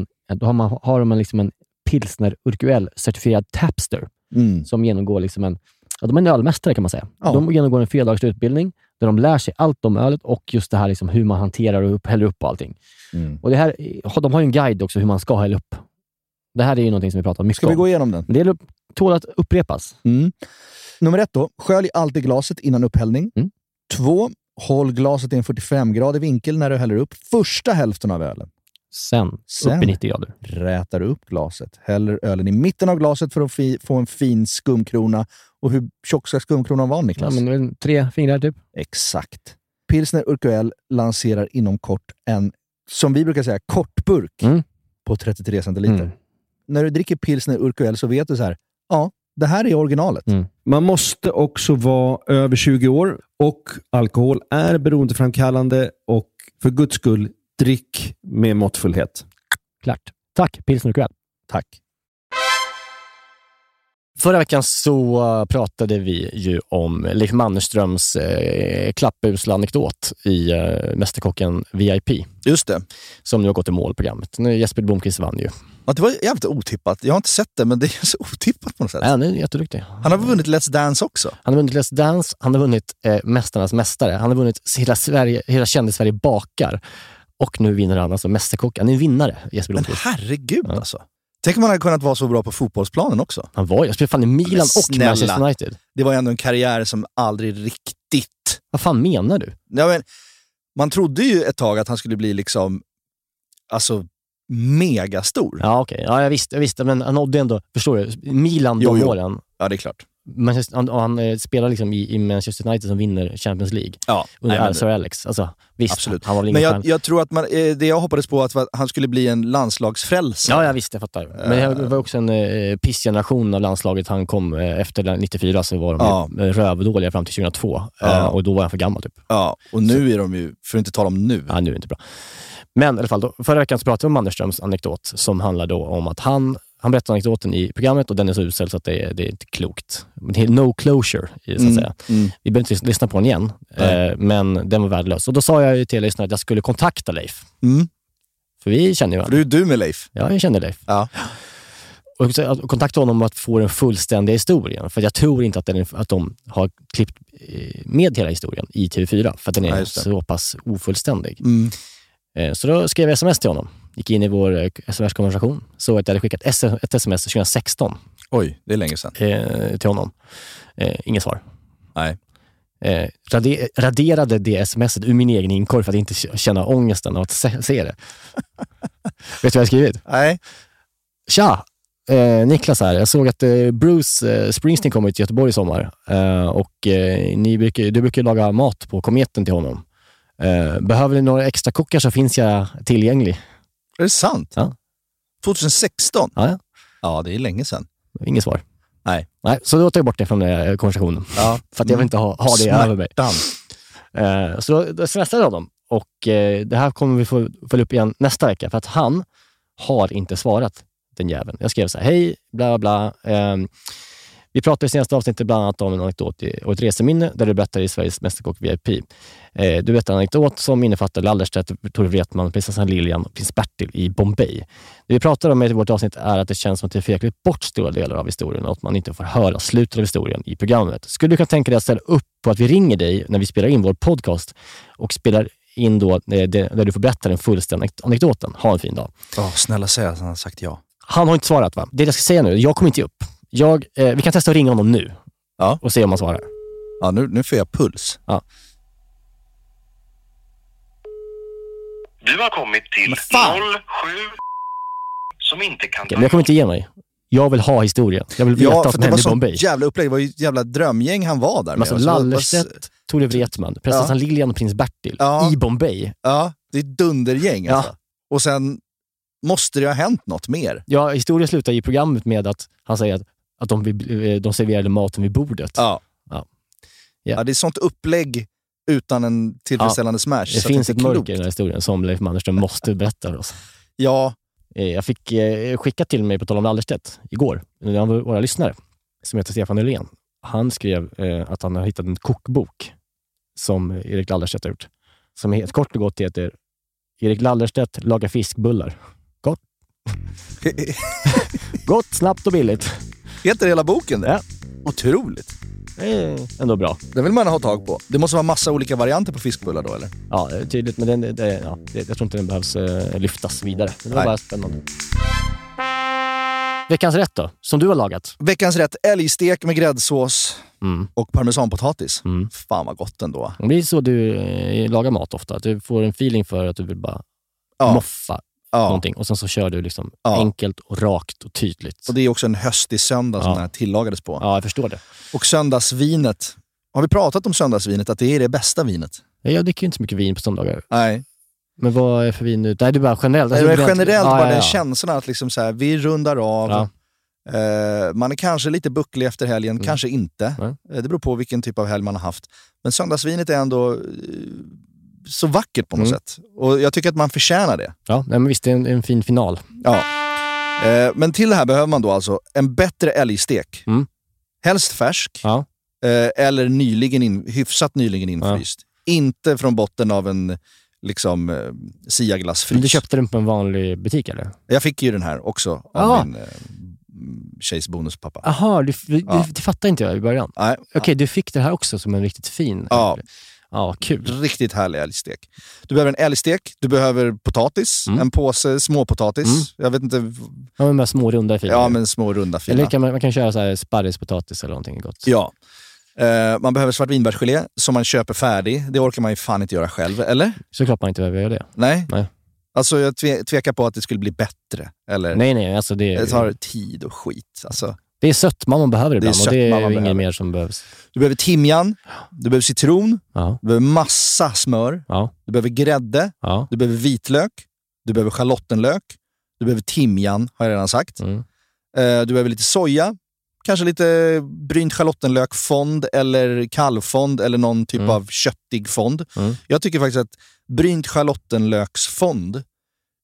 en Pilsner Urquell certifierad tapster som genomgår liksom de är en ölmästare kan man säga. Ja. De genomgår en 4-dagars utbildning där de lär sig allt om ölet och just det här liksom hur man hanterar och häller upp allting. Och det här, de har ju en guide också hur man ska hälla upp. Det här är ju någonting som vi pratar mycket om. Ska vi gå igenom den? Men det tål att upprepas. Nummer 1 då. Skölj alltid glaset innan upphällning. 2. Håll glaset i en 45-gradig vinkel när du häller upp första hälften av ölen. Sen upp i 90 grader. Rätar upp glaset. Häller ölen i mitten av glaset för att få en fin skumkrona. Och hur tjock ska skumkronan vara, Niklas? Ja, men 3 fingrar typ. Exakt. Pilsner Urquell lanserar inom kort en, som vi brukar säga, kortburk på 33 centiliter. När du dricker Pilsner Urquell så vet du så här, ja, det här är originalet. Man måste också vara över 20 år och alkohol är beroendeframkallande och för Guds skull, drick med måttfullhet. Klart. Tack, Pilsner Urquell. Tack. Förra veckan så pratade vi ju om Leif Mannerströms klappusla anekdot i Mästerkocken VIP. Just det. Som nu har gått i målprogrammet. Nu Jesper Blomqvist vann ju. Ja, det var jävligt otippat. Jag har inte sett det, men det är så otippat på något sätt. Ja, han är jätteduktig. Han har vunnit Let's Dance också. Han har vunnit Let's Dance, han har vunnit Mästarnas mästare. Han har vunnit hela Kändis-Sverige bakar. Och nu vinner han alltså Mästerkocken. Han är en vinnare, Jesper Blomqvist. Men herregud alltså. Tänk om man hade kunnat vara så bra på fotbollsplanen också. Han var ju. Jag spelade fan i Milan och Manchester United. Det var ändå en karriär som aldrig riktigt... Vad fan menar du? Ja, men, man trodde ju ett tag att han skulle bli liksom... Alltså... megastor. Ja, okej. Ja, jag visste. Men han nådde ändå, förstår du, Milan de åren. Ja, det är klart. Han spelar liksom i Manchester United som vinner Champions League. Ja, under Sir Alex. Alltså, visst, absolut. Han var väl men jag tror att det jag hoppades på att han skulle bli en landslagsfrälsare. Ja, jag visste, jag fattar. Men det var också en pissgeneration av landslaget. Han kom efter 94 så var de rövdåliga fram till 2002. Och då var han för gammal typ. Ja, och nu är de ju, för att inte tala om nu. Ja, nu är det inte bra. Men i alla fall, förra veckan så pratade vi om Mannerströms anekdot som handlar då om att han han berättade anekdoten i programmet och den är så usel så att det är inte klokt. Det är no closure, så att säga. Vi behöver inte lyssna på den igen, men den var värdelös. Och då sa jag ju till lyssnarna att jag skulle kontakta Leif. För vi känner ju varandra. Du med Leif? Ja, jag känner Leif. Ja. Och kontakta honom om att få den fullständiga historien. För jag tror inte att de har klippt med hela historien i TV4. För att den är så pass ofullständig. Så då skrev jag sms till honom. Gick in i vår sms-konversation. Så att jag hade skickat ett sms 2016. Oj, det är länge sedan. Till honom. Inget svar. Nej. Raderade det smset ur min egen inkorg för att inte känna ångesten av att se det. Vet du vad jag har skrivit? Nej. Tja! Niklas här. Jag såg att Bruce Springsteen kommer till Göteborg i sommar. Och du brukar laga mat på kometen till honom. Behöver ni några extra kockar så finns jag tillgänglig. Är det sant? Ja. 2016? Ja. Ja, det är länge sedan. Inget svar. Nej. Så då tar jag bort det från den här konversationen. Ja. För att jag vill inte ha det över mig. Så då smsade jag honom. Och det här kommer vi få följa upp igen nästa vecka. För att han har inte svarat, den jäveln. Jag skrev så här: hej, bla bla. Vi pratade i senaste avsnittet bland annat om en anekdot och ett reseminne där du berättar i Sveriges Mästerkock VIP. Du berättar en anekdot som innefattar Lallerstedt, Tor Wretman, prinsessan Lilian och prins Bertil i Bombay. Det vi pratar om i vårt avsnitt är att det känns som att det är bort stora delar av historien och att man inte får höra slutet av historien i programmet. Skulle du kunna tänka dig att ställa upp på att vi ringer dig när vi spelar in vår podcast och spelar in då där du får berätta den fullständiga anekdoten? Ha en fin dag. Snälla säg att han har sagt ja. Han har inte svarat, va? Det jag ska säga nu, jag kommer inte upp. Vi kan testa att ringa honom nu. Ja. Och se om han svarar. Ja, nu får jag puls. Ja. Du har kommit till 07 som inte kan... Men jag kommer inte ge mig. Jag vill ha historien. Jag vill veta vad som hände i Bombay. Jävla upplägg. Det var ju ett jävla drömgäng han var där med. Alltså Lallerstedt, Tor Wretman, prinsessan Lilian och prins Bertil i Bombay. Ja, det är ett dundergäng alltså. Och sen måste det ha hänt något mer. Ja, historien slutar i programmet med att han säger att de serverade maten vid bordet. Ja, det är sånt upplägg utan en tillfredsställande smash. Det finns ett mörker i den här historien som Leif Mannerström måste berätta för oss. Ja. Jag fick skicka till mig på tal om Lallerstedt igår. En av våra lyssnare som heter Stefan Ölén. Han skrev att han har hittat en kokbok som Erik Lallerstedt har gjort. Som helt kort och gott heter Erik Lallerstedt lagar fiskbullar. Gott. Gott, snabbt och billigt. Heter hela boken det? Ja. Otroligt. Det är ändå bra. Det vill man ha tag på. Det måste vara massa olika varianter på fiskbullar då, eller? Ja, tydligt. Men jag tror inte den behövs lyftas vidare. Det var bara spännande. Veckans rätt då, som du har lagat. Veckans rätt, älgstek med gräddsås och parmesanpotatis. Fan vad gott ändå. Det blir så du lagar mat ofta. Att du får en feeling för att du vill bara moffa någonting. Och sen så kör du liksom enkelt och rakt och tydligt. Och det är också en höstig söndag som den här tillagades på. Ja, jag förstår det. Och söndagsvinet. Har vi pratat om söndagsvinet? Att det är det bästa vinet? Jag dricker ju inte så mycket vin på söndagar. Nej. Men vad är för vin nu? Nej, det är bara generellt. Det är generellt bara den känslan att liksom så här, vi rundar av. Ja. Man är kanske lite bucklig efter helgen, kanske inte. Det beror på vilken typ av helg man har haft. Men söndagsvinet är ändå så vackert på något sätt. Och jag tycker att man förtjänar det. Ja, men visst, det är en fin final. Ja. Men till det här behöver man då alltså en bättre älgstek. Helst färsk. Ja. Eller hyfsat nyligen infryst. Inte från botten av en liksom siaglassfrys. Du köpte den på en vanlig butik eller? Jag fick ju den här också av min tjejs bonuspappa. Jaha, det fattar inte jag i början. Okej, du fick det här också som en riktigt fin. Ja, kul. Riktigt härlig älgstek. Du behöver en älgstek, du behöver potatis, en påse småpotatis. Jag vet inte. Ja, men med små runda filer. Ja, men små runda filer. Eller man kan köra så här sparrispotatis eller någonting gott. Ja. Man behöver svartvinbärsgelé som man köper färdig. Det orkar man ju fan inte göra själv, eller? Såklart man inte behöver göra det. Nej. Alltså jag tvekar på att det skulle bli bättre. Eller? Nej, alltså det tar tid och skit. Alltså. Det är sötma man behöver ibland och det är inget mer som behövs. Du behöver timjan, du behöver citron, du behöver massa smör, du behöver grädde, du behöver vitlök, du behöver schalottenlök, du behöver timjan, har jag redan sagt. Du behöver lite soja, kanske lite brynt schalottenlökfond eller kalvfond eller någon typ av köttig fond. Jag tycker faktiskt att brynt schalottenlöksfond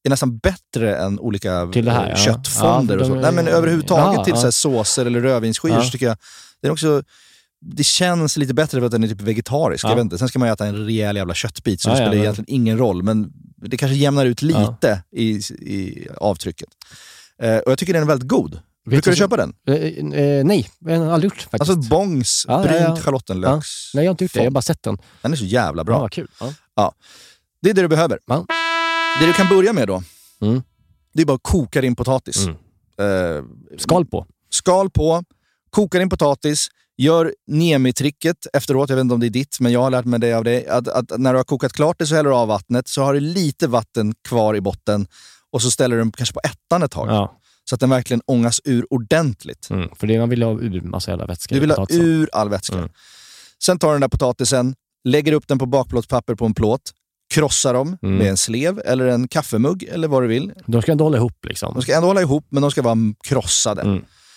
är nästan bättre än olika till det här, köttfonder och så. Nej, men överhuvudtaget till så här såser eller rödvinsskivor så tycker jag det är också, det känns lite bättre för att den är typ vegetarisk. Jag vet inte. Sen ska man äta en rejäl jävla köttbit så det spelar egentligen ingen roll, men det kanske jämnar ut lite i avtrycket. Och jag tycker den är väldigt god. Brukar du köpa den? Nej, jag har aldrig gjort faktiskt. Alltså Bongs brynt schalottenlöks. Nej, jag har inte gjort det. Jag har bara sett den. Den är så jävla bra. Ja, kul. Ja. Det är det du behöver. Det du kan börja med då, det är bara att koka din potatis. Skal på. Skal på. Koka din potatis. Gör Nemi-tricket efteråt. Jag vet inte om det är ditt, men jag har lärt mig det av dig. Att när du har kokat klart det så häller du av vattnet. Så har du lite vatten kvar i botten. Och så ställer du den kanske på ettan ett tag. Ja. Så att den verkligen ångas ur ordentligt. För det man vill ha ur massa jävla vätska. Du vill ha ur all vätska. Sen tar du den där potatisen, lägger upp den på bakplåtspapper på en plåt, krossar dem med en slev eller en kaffemugg eller vad du vill. De ska ändå hålla ihop liksom. De ska ändå hålla ihop, men de ska vara krossade.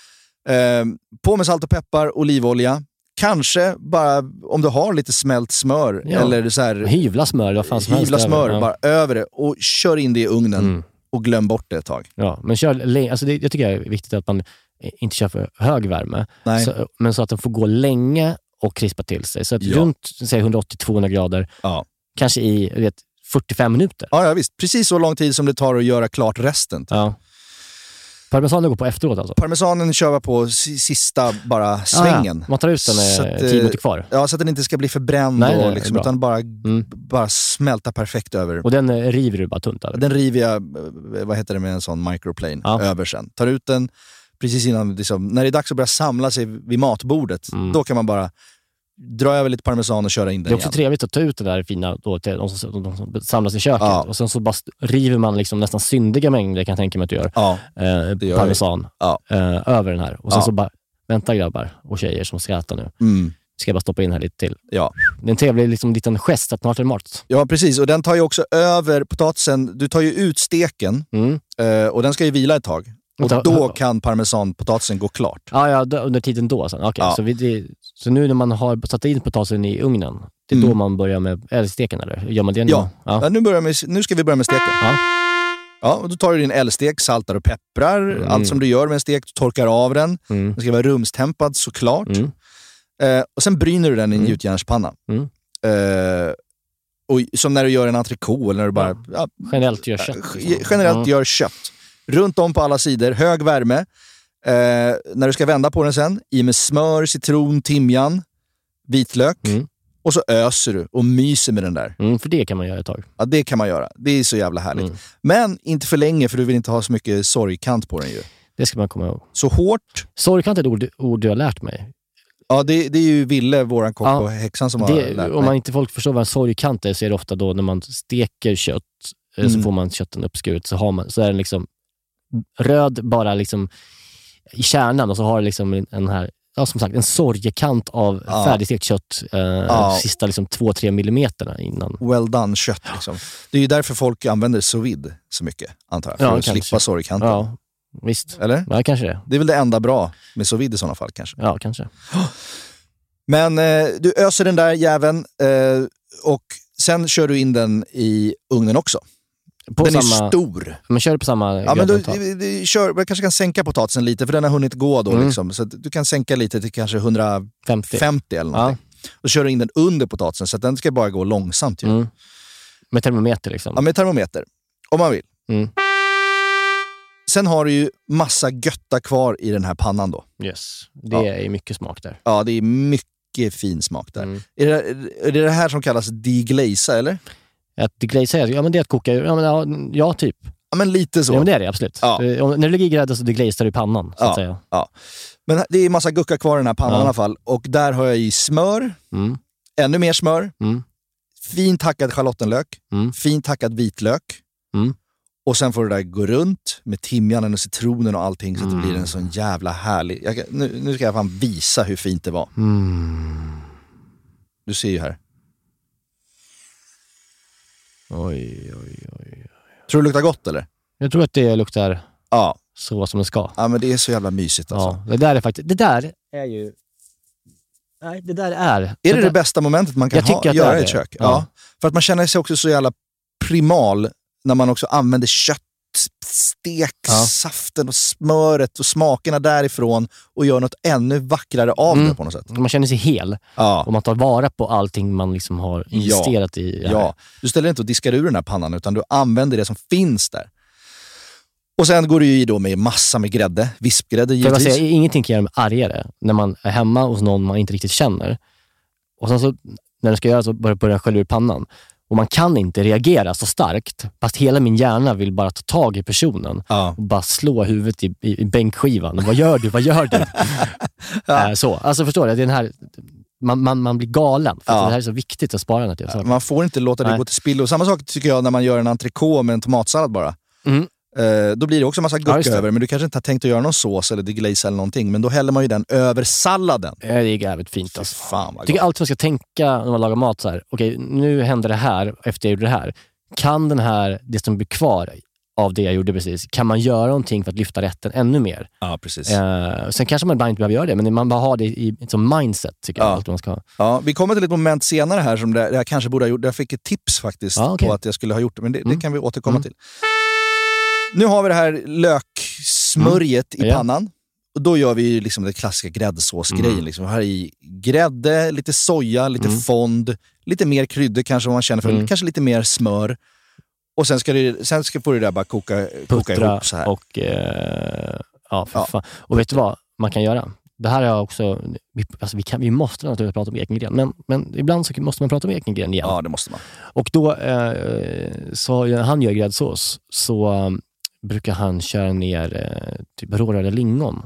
På med salt och peppar, olivolja. Kanske bara om du har lite smält smör eller så här, hyvla smör, vad fan som helst. Hyvla smör bara över det och kör in det i ugnen och glöm bort det ett tag. Ja, men kör alltså jag tycker det är viktigt att man inte kör för hög värme. Men så att den får gå länge och krispa till sig. Så att runt 180-200 grader kanske i 45 minuter. Ja, visst. Precis så lång tid som det tar att göra klart resten. Ja. Parmesanen går på efteråt alltså? Parmesanen kör vi på sista bara svängen. Man tar ut den 10 minuter kvar. Ja, så att den inte ska bli förbränd nej, och liksom, utan bara smälta perfekt över. Och den river du bara tunt eller? Den river jag, vad heter det med en sån microplane över sen. Tar ut den precis innan, liksom, när det är dags att börja samla sig vid matbordet, då kan man bara dra över lite parmesan och köra in den. Det är också trevligt att ta ut det där fina då, till de som samlas i köket. Och sen så bara river man liksom nästan syndiga mängder, kan jag tänka mig att du gör. Parmesan över den här. Och sen så bara, vänta grabbar och tjejer som ska äta nu. Ska jag bara stoppa in här lite till. Ja. Det är en trevlig liksom, liten gest att snart är mat. Ja, precis. Och den tar ju också över potatisen. Du tar ju ut steken och den ska ju vila ett tag. Och då kan parmesanpotatisen gå klart. Ja, under tiden då. Så nu när man har satt in potatisen i ugnen, det är då man börjar med älgsteken, eller? Gör man det nu? Ja, nu ska vi börja med steken. Ja, och då tar du din älgstek, saltar och pepprar. Allt som du gör med en stek, du torkar av den. Den ska vara rumstempad såklart. Och sen bryner du den i en gjutjärnspanna. Och som när du gör en entrecote eller när du bara... generellt gör kött. Generellt gör kött. Runt om på alla sidor, hög värme. När du ska vända på den sen, i med smör, citron, timjan, vitlök. Och så öser du och myser med den där. För det kan man göra ett tag. Ja, det kan man göra. Det är så jävla härligt. Men inte för länge, för du vill inte ha så mycket sorgkant på den ju. Det ska man komma ihåg. Så hårt. Sorgkant är ett ord du har lärt mig. Ja, det är ju Ville, våran kock och häxan, som har lärt mig. Om man inte folk förstår vad en sorgkant är, så är det ofta då när man steker kött, så får man kötten uppskuret, så är den liksom röd bara liksom i kärnan, och så har det liksom en här, som sagt, en sorgekant av färdigstekt kött sista liksom 2-3 millimeterna innan. Well done kött liksom. Det är ju därför folk använder sous vide så mycket, antar jag, för att slippa sorgkanten. Ja, visst. Eller? Ja, kanske det. Det är väl det enda bra med sous vide i sådana fall, kanske. Ja, kanske. Men du öser den där jäveln och sen kör du in den i ugnen också. Den är stor. Men kör du på samma... Ja, men du kanske kan sänka potatisen lite, för den har hunnit gå då. Liksom. Så du kan sänka lite till kanske 150 eller någonting. Då kör du in den under potatisen, så att den ska bara gå långsamt. Med termometer liksom? Ja, med termometer. Om man vill. Sen har du ju massa götta kvar i den här pannan då. Yes. Det är mycket smak där. Ja, det är mycket fin smak där. Är det här som kallas deglaza, eller? Att deglaza, ja, men det är att koka. Ja, typ. Ja, men lite så. Ja, men det är det, absolut. Ja. När du ligger i grädde så deglazar du i pannan, så att säga. Ja. Men det är massa gucka kvar i den här pannan i alla fall. Och där har jag i smör. Ännu mer smör. Fint hackad schalottenlök. Fint hackad vitlök. Och sen får det där gå runt med timjanen och citronen och allting, så att det blir en sån jävla härlig... Nu ska jag fan visa hur fint det var. Du ser ju här. Oj. Tror du det luktar gott, eller? Jag tror att det luktar så som det ska. Ja, men det är så jävla mysigt alltså. Ja, det där är faktiskt... Det där är ju... Nej, det där är... Är det bästa momentet man kan göra i ett kök? Ja. För att man känner sig också så jävla primal när man också använder saften och smöret och smakerna därifrån och gör något ännu vackrare av det på något sätt. Man känner sig hel och man tar vara på allting man liksom har investerat i. Ja, du ställer inte och diskar ur den här pannan utan du använder det som finns där. Och sen går du i då med massa med grädde, vispgrädde givetvis. För jag säga, ingenting kan göra mig argare när man är hemma hos någon man inte riktigt känner. Och sen så när du ska göra så börjar skölja ur pannan. Och man kan inte reagera så starkt fast hela min hjärna vill bara ta tag i personen och bara slå huvudet i bänkskivan. Vad gör du? Så, alltså förstår du? Det är den här, man blir galen för det här är så viktigt att spara något. Man får inte låta det gå till spill. Och samma sak tycker jag när man gör en entrecote med en tomatsallad bara. Då blir det också en massa gurka över, men du kanske inte har tänkt att göra någon sås eller deglaze eller någonting, men då häller man ju den över salladen. Det är jävligt fint alltså. Fan vad jag tycker alltid man ska tänka när man lagar mat så här. Okej, nu händer det här efter jag gjorde det här. Kan det som blir kvar av det jag gjorde precis, kan man göra någonting för att lyfta rätten ännu mer? Ja, precis. Sen kanske man bara inte behöver göra det, men man bara har det som mindset tycker jag alltid man ska ha. Ja, vi kommer till ett moment senare här som det jag kanske borde ha gjort. Jag fick ett tips faktiskt på att jag skulle ha gjort det, men det kan vi återkomma till. Nu har vi det här löksmörjet i pannan. Och då gör vi liksom den klassiska gräddsåsgrejen. Liksom. Här i grädde, lite soja, lite fond, lite mer kryddor kanske om man känner för kanske lite mer smör. Och sen ska få det där bara koka ihop så här. Och fan. Och vet du vad man kan göra? Det här är också, vi måste naturligtvis prata om Ekengren, men ibland så måste man prata om Ekengren igen. Ja, det måste man. Och då så han gör gräddsås så brukar han köra ner typ rårörda lingon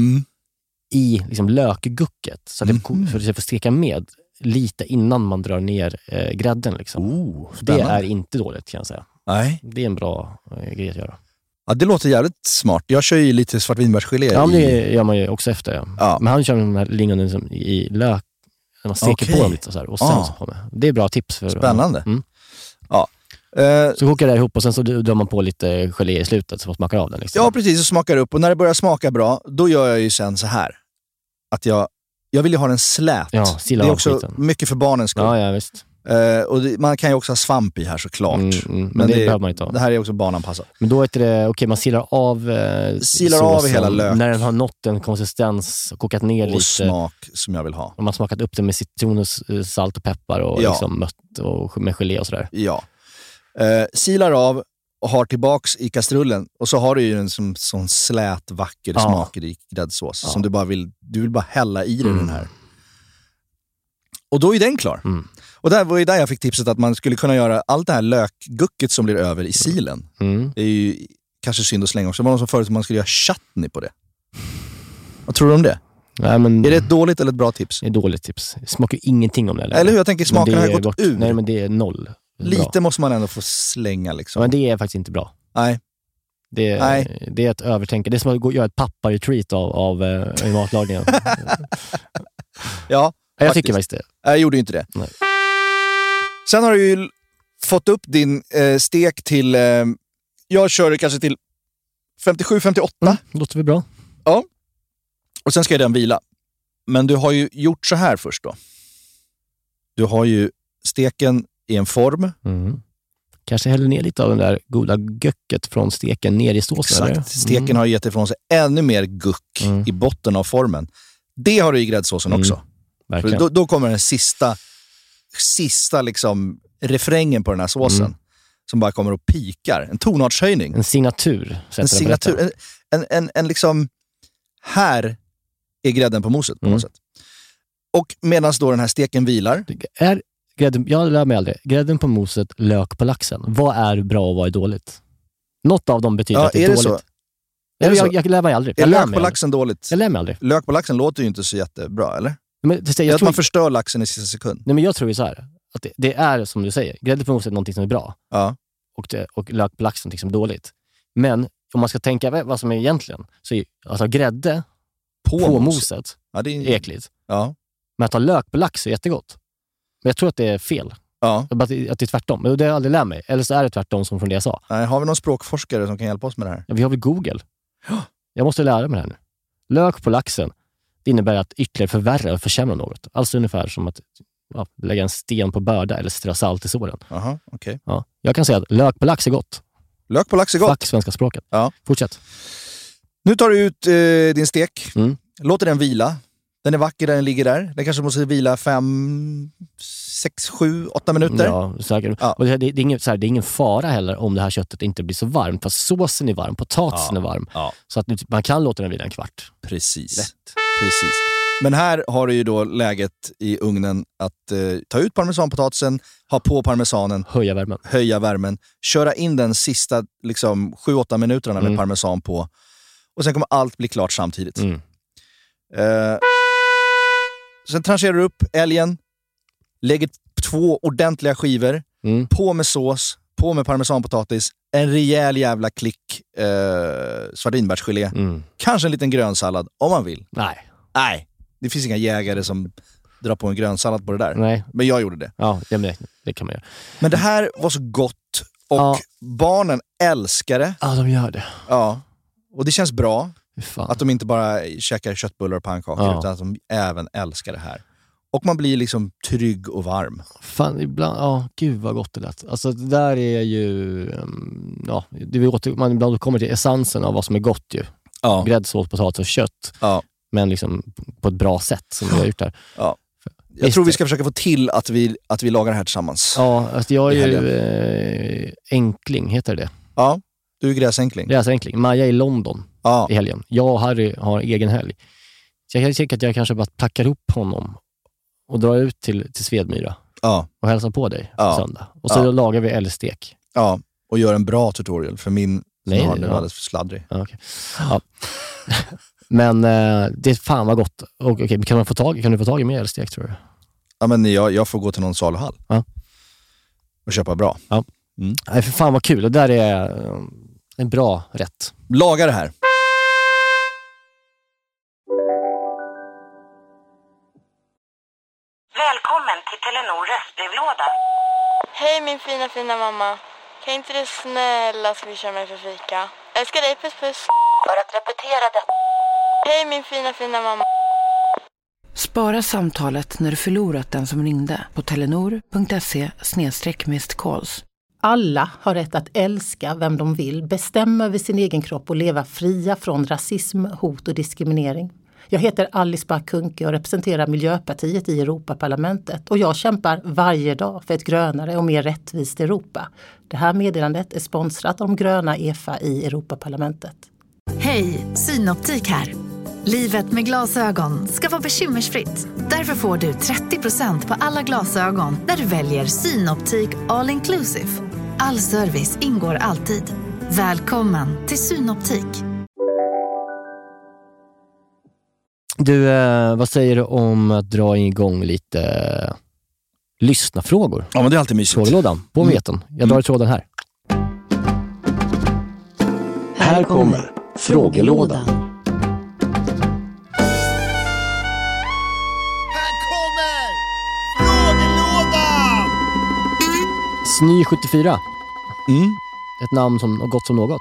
i liksom lökgucket så att det får steka med lite innan man drar ner grädden liksom. Det är inte dåligt kan jag säga. Nej. Det är en bra grej att göra. Ja, det låter jävligt smart. Jag kör ju lite svartvinbärsgelé. Ja, men det gör man ju också efter. Ja. Men han kör de här lingonen som i lök när man steker på dem lite så här, och sen så på med. Det är bra tips. Spännande. Ja. Så kokar det ihop och sen så drar man på lite gelé i slutet så man smakar av den. Liksom. Ja, precis. Så smakar upp. Och när det börjar smaka bra, då gör jag ju sen så här. Att jag vill ju ha den slät. Ja, det är också mycket för barnens skull. Ja, visst. Och man kan ju också ha svamp i här såklart. Men det behöver man inte ha. Det här är också barnanpassat. Men då är det okej, man silar av i hela lök. När den har nått en konsistens och kokat ner och lite. Smak som jag vill ha. Och man smakat upp det med citron och salt och peppar och liksom mött och med gelé och sådär. Ja. Silar av och har tillbaks i kastrullen. Och så har du ju en sån slät, vacker smaker i gräddsås. Som du vill bara hälla i den här. Och då är den klar. Och där var ju där jag fick tipset att man skulle kunna göra allt det här lökgucket som blir över i silen. Det är ju kanske synd att slänga också. Det var någon som föreslog att man skulle göra chutney på det. Vad tror du om det? Nej, men är det ett dåligt eller ett bra tips? Det är ett dåligt tips. Det smakar ingenting om det. Eller hur? Jag tänker smaken har gått ur. Nej, men det är noll. Lite måste man ändå få slänga liksom. Men det är faktiskt inte bra. Nej. Det är ett övertänka. Det är som att göra ett pappa-retreat av matlagningen. Ja. Jag tycker faktiskt det. Jag gjorde inte det. Nej. Sen har du ju fått upp din stek till... jag kör det kanske till 57-58. Låter väl bra. Ja. Och sen ska den vila. Men du har ju gjort så här först då. Du har ju steken i en form. Kanske häller ner lite av den där goda göcket från steken ner i såsen. Exakt. Eller? Steken har gett ifrån sig ännu mer guck i botten av formen. Det har du i gräddsåsen också. För då kommer den sista liksom refrängen på den här såsen som bara kommer och pikar. En tonartshöjning. En signatur. En liksom här är grädden på moset på något sätt. Och medan då den här steken vilar. Jag lär mig aldrig. Grädden på moset, lök på laxen. Vad är bra och vad är dåligt? Något av dem betyder att det är dåligt. Jag lär mig aldrig. Är lök på laxen dåligt? Jag lär mig aldrig. Lök på laxen låter ju inte så jättebra, eller? Men att man förstör laxen i sista sekund. Nej, men jag tror ju så här. Att det är som du säger. Grädden på moset är någonting som är bra. Ja. Och lök på laxen är någonting som är dåligt. Men om man ska tänka vad som är egentligen. Så är alltså grädde på moset är äckligt. Ja. Men att ha lök på lax är jättegott. Men jag tror att det är fel. Ja. Att det är tvärtom. Men det har jag aldrig lärt mig. Eller så är det tvärtom som från det jag sa. Nej, har vi någon språkforskare som kan hjälpa oss med det här? Ja, vi har väl Google. Jag måste lära mig det här nu. Lök på laxen, det innebär att ytterligare förvärra och försämra något. Alltså ungefär som att lägga en sten på börda eller strö salt i såren. Aha, okej. Ja. Jag kan säga att lök på lax är gott. Lök på lax är gott. Fuck svenska språket. Ja. Fortsätt. Nu tar du ut din stek. Låter den vila. Den är vacker där den ligger där. Den kanske måste vila 5, 6, 7, 8 minuter. Ja, säkert. Ja. Och det är ingen fara heller om det här köttet inte blir så varmt. Fast såsen är varm, potatisen är varm. Ja. Så att man kan låta den vila en kvart. Precis. Precis. Men här har du ju då läget i ugnen att ta ut parmesanpotatisen, ha på parmesanen. Höja värmen. Köra in den sista liksom, 7-8 minuterna med parmesan på. Och sen kommer allt bli klart samtidigt. Sen trancherar du upp älgen. Lägger 2 ordentliga skivor. På med sås. På med parmesanpotatis. En rejäl jävla klick sardinbärsgelé. Kanske en liten grönsallad om man vill. Nej. Det finns inga jägare som drar på en grönsallad på det där. Nej. Men jag gjorde det. Ja, det kan man göra. Men det här var så gott. Och barnen älskar det. Ja, de gör det. Ja. Och det känns bra. Att de inte bara käkar köttbullar och pannkakor utan att de även älskar det här. Och man blir liksom trygg och varm. Fan, ibland, gud vad gott det lät. Alltså det där är ju man ibland kommer till essensen av vad som är gott ju. Ja. Gräddsås, potatis och kött. Ja. Men liksom på ett bra sätt som vi har gjort här. Ja. Jag tror vi ska försöka få till att vi lagar det här tillsammans. Ja, alltså jag är ju enkling, heter det. Ja, du är gräsänkling. Maja är i London i helgen. Jag och Harry har egen helg. Så jag tänker att jag kanske bara packar ihop honom och drar ut till Svedmyra och hälsar på dig på söndag. Och så lagar vi älgstek. Ja, och gör en bra tutorial för min är alldeles för sladdrig. Ja, okay. Ja. Men det är fan vad gott. Och, okay, kan du få tag i mer älgstek, tror du? Ja, men jag får gå till någon saluhall och köpa bra. Ja. Nej, för fan vad kul. Det där är en bra rätt. Laga det här. Välkommen till Telenor röstbrevlåda. Hej min fina mamma. Kan inte du snälla swisha mig för fika? Älskar dig, puss puss. För att repetera detta. Hej min fina mamma. Spara samtalet när du förlorat den som ringde på telenor.se/missed-calls. Alla har rätt att älska vem de vill, bestämma över sin egen kropp och leva fria från rasism, hot och diskriminering. Jag heter Alice Bah Kuhnke och representerar Miljöpartiet i Europaparlamentet och jag kämpar varje dag för ett grönare och mer rättvist Europa. Det här meddelandet är sponsrat av de gröna EFA i Europaparlamentet. Hej, Synoptik här. Livet med glasögon ska vara bekymmersfritt. Därför får du 30% på alla glasögon när du väljer Synoptik All Inclusive. All service ingår alltid. Välkommen till Synoptik. Du, vad säger du om att dra igång lite lyssnafrågor? Ja, men det är alltid mysigt. Frågelådan, på veten. Jag drar i tråden här. Här kommer frågelådan. Sny74. Ett namn som har gått som något.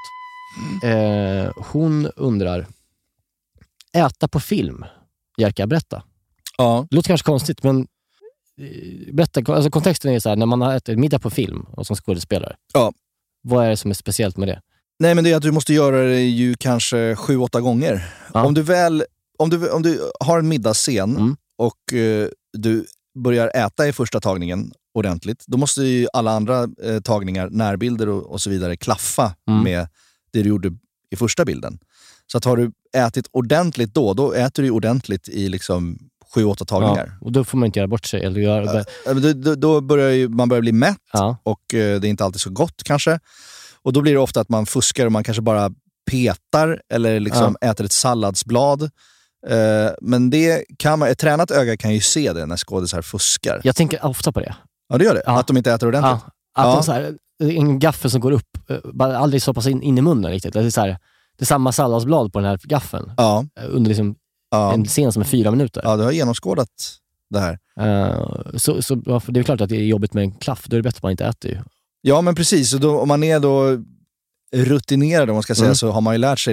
Hon undrar: äta på film. Jerka, berätta. Ja. Det låter kanske konstigt, men berätta. Alltså, kontexten är så här: när man har ätit middag på film och som skådespelare. Ja. Vad är det som är speciellt med det? Nej, men det är att du måste göra det ju kanske 7-8 gånger. Ja. Om du har en middagsscen och du börjar äta i första tagningen ordentligt, då måste ju alla andra tagningar, närbilder och så vidare klaffa med det du gjorde i första bilden. Så att har du ätit ordentligt då äter du ordentligt i liksom 7-8 tagningar. Ja, och då får man inte göra bort sig. Eller göra... Då börjar man bli mätt och det är inte alltid så gott kanske. Och då blir det ofta att man fuskar och man kanske bara petar eller liksom äter ett salladsblad. Men det kan man, ett tränat öga kan ju se det när skådespelare fuskar. Jag tänker ofta på det. Ja, det gör det. Ja. Att de inte äter ordentligt. Ja. Att de så här, en gaffel som går upp, bara aldrig så pass in i munnen riktigt. Det är så här, det är samma salladsblad på den här gaffeln. Ja. Under liksom en scen som är 4 minuter. Ja, du har genomskådat det här. Så det är klart att det är jobbigt med en klaff. Då är det bättre att man inte äter ju. Ja, men precis. Och då, om man är då rutinerad, om man ska säga, så har man ju lärt sig lite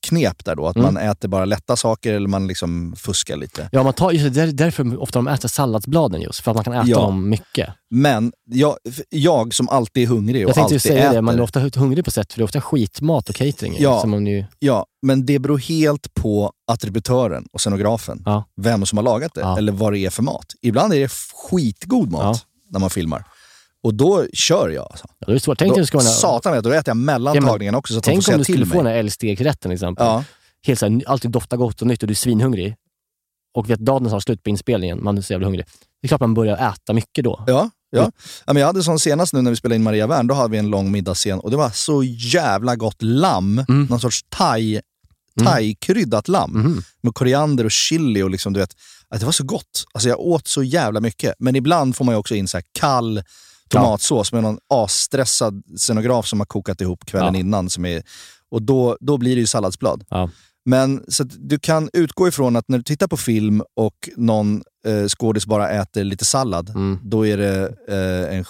knep där då? Att man äter bara lätta saker eller man liksom fuskar lite? Ja, man tar just det, därför ofta de äter salladsbladen just. För att man kan äta dem mycket. Men jag som alltid är hungrig och jag tänkte alltid säga äter. Det, man är ofta hungrig på sätt för det är ofta skitmat och catering. Ja, men det beror helt på attributören och scenografen. Vem som har lagat det eller vad det är för mat. Ibland är det skitgod mat när man filmar. Och då kör jag. Alltså. Ja, det är svårt. Tänk satan vet, då äter jag mellan tagningarna också så att de får säga till mig. Tänk om du skulle få den här älgstekrätten till exempel. Helt så här, alltid doftar gott och nytt och du är svinhungrig. Och vet dagen har slut på inspelningen, man är så jävla hungrig. Det är klart man börjar äta mycket då. Ja, men jag hade sån senast nu när vi spelade in Maria Wern, då hade vi en lång middagsscen och det var så jävla gott lamm. Någon sorts thai-kryddat lamm. Med koriander och chili och liksom, du vet, att det var så gott. Alltså jag åt så jävla mycket. Men ibland får man ju också in så här kall tomatsås med någon asstressad scenograf som har kokat ihop kvällen innan. Och då blir det ju salladsblad. Men så att du kan utgå ifrån att när du tittar på film och någon skådis bara äter lite sallad, då är det en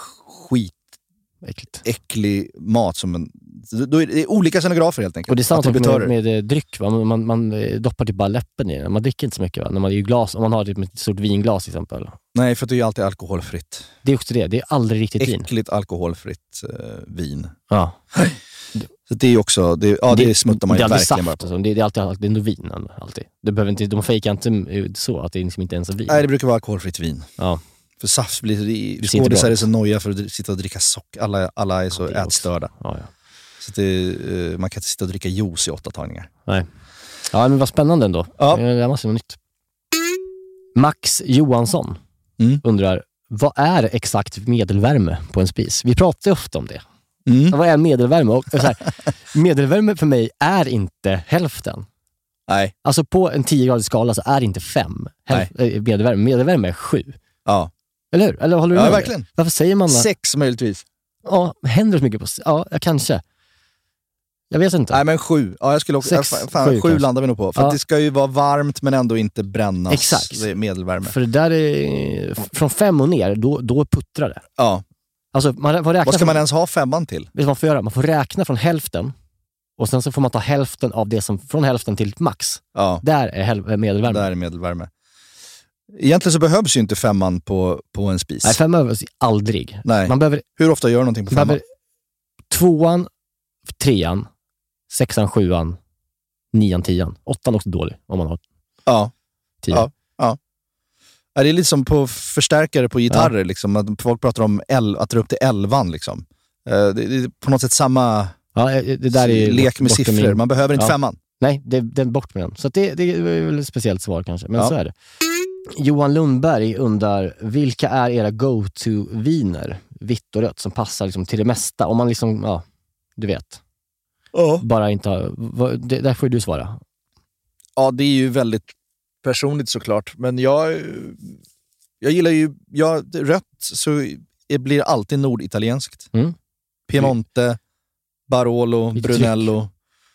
äcklig mat som då är det olika scenografer helt enkelt. Och det är samma med dryck, va? Man doppar typ bara läppen i. Man dricker inte så mycket, va? När man är glas, om man har typ ett stort vinglas till exempel. Nej, för det är ju alltid alkoholfritt. Det är också det är aldrig riktigt vin. Äckligt alkoholfritt vin. Ja. Så det är också, det smuttar man ju verkligen bara på. Alltså. Det är alltid ändå vin. Alltid. De fejkar inte så att det inte ens är vin. Nej, det brukar vara alkoholfritt vin. Ja. För saft blir skådisar är så noja för att sitta och dricka socker. Alla är så ätstörda. Ja. Så man kan inte sitta och dricka juice i 8 tagningar. Nej. Ja, men vad spännande ändå. Ja. Det måste vara nytt. Max Johansson undrar, vad är exakt medelvärme på en spis? Vi pratar ju ofta om det. Vad är medelvärme? Och så här, medelvärme för mig är inte hälften. Nej. Alltså på en 10-gradig skala så är det inte 5 medelvärme. Medelvärme är 7. Ja. Eller hur? Eller håller du med? Ja, verkligen. Varför säger man 6 möjligtvis. Ja, händer det mycket på... Ja, kanske. Jag vet inte. Nej, men 7. Ja, jag skulle också... 7 landar vi nog på. För att det ska ju vara varmt men ändå inte brännas. Exakt. Det är medelvärme. För det där är... Från 5 och ner, då puttrar det. Ja. Alltså, man får räkna vad ska man ens ha 5 till? Vet man får göra? Man får räkna från hälften. Och sen så får man ta hälften av det som... Från hälften till max. Ja. Där är medelvärme. Där är medelvärme. Egentligen så behövs ju inte 5 på en spis. Nej, 5 behövs aldrig. Nej. Man behöver... Hur ofta gör någonting på 5? 2:an, 3:an, 6:an, 7:an, 9:an, 10:an. 8:an också dålig om man har 10. Ja. Det är lite som på förstärkare på gitarrer. Liksom, att folk pratar om att dra upp till 11:an. Liksom. Det är på något sätt samma det där är lek med siffror. Man behöver inte 5:an. Nej, det är bort med den. Så det är väl ett speciellt svar kanske. Men så är det. Johan Lundberg undrar, vilka är era go-to-viner, vitt och rött, som passar liksom till det mesta? Om man liksom, du vet. Bara inte har... Där får du svara. Ja, det är ju väldigt personligt såklart. Men jag gillar ju... Rött så blir det alltid norditalienskt. Piemonte, Barolo, lite Brunello.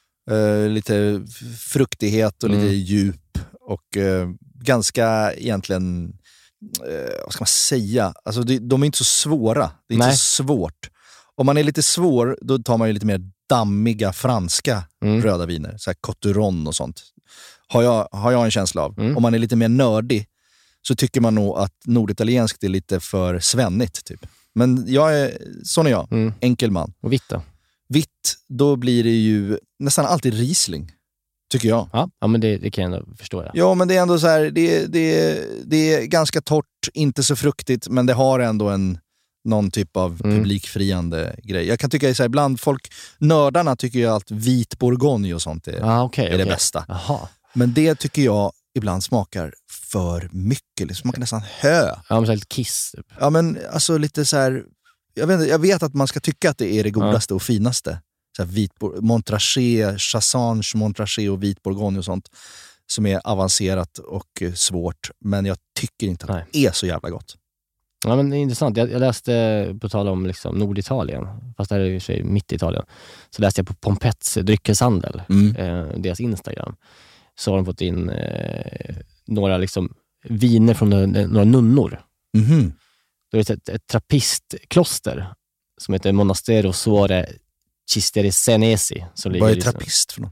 Lite fruktighet och lite djup. Och ganska egentligen... vad ska man säga? Alltså de är inte så svåra. Det är inte så svårt. Om man är lite svår, då tar man ju lite mer dammiga franska röda viner. Så här Coturon och sånt. Har jag en känsla av. Om man är lite mer nördig så tycker man nog att norditalienskt är lite för svennigt typ. Men sån är jag. Enkel man. Och vitt då? Vitt, då blir det ju nästan alltid Riesling. Tycker jag. Ja, men det kan jag ändå förstå. Ja, men det är ändå så här, det är ganska torrt, inte så fruktigt, men det har ändå någon typ av publikfriande grej. Jag kan tycka så här, ibland nördarna tycker jag att vit bourgogne och sånt är det bästa. Aha. Men det tycker jag ibland smakar för mycket. Det smakar nästan hö. Ja, men lite kiss. Typ. Ja, men alltså lite så här, jag vet att man ska tycka att det är det godaste och finaste. Så här Montrachet, Chassange, Montrachet och vit bourgogne och sånt som är avancerat och svårt. Men jag tycker inte att det är så jävla gott. Ja, men det är intressant. Jag läste, på tal om liksom Norditalien, fast det här är ju sig mitt i Italien, så läste jag på Pompets dryckeshandel, deras Instagram. Så har de fått in några liksom viner från några nunnor. Det är ett trappistkloster som heter Monastero Suore Cistercienesi. Vad är trappist för något?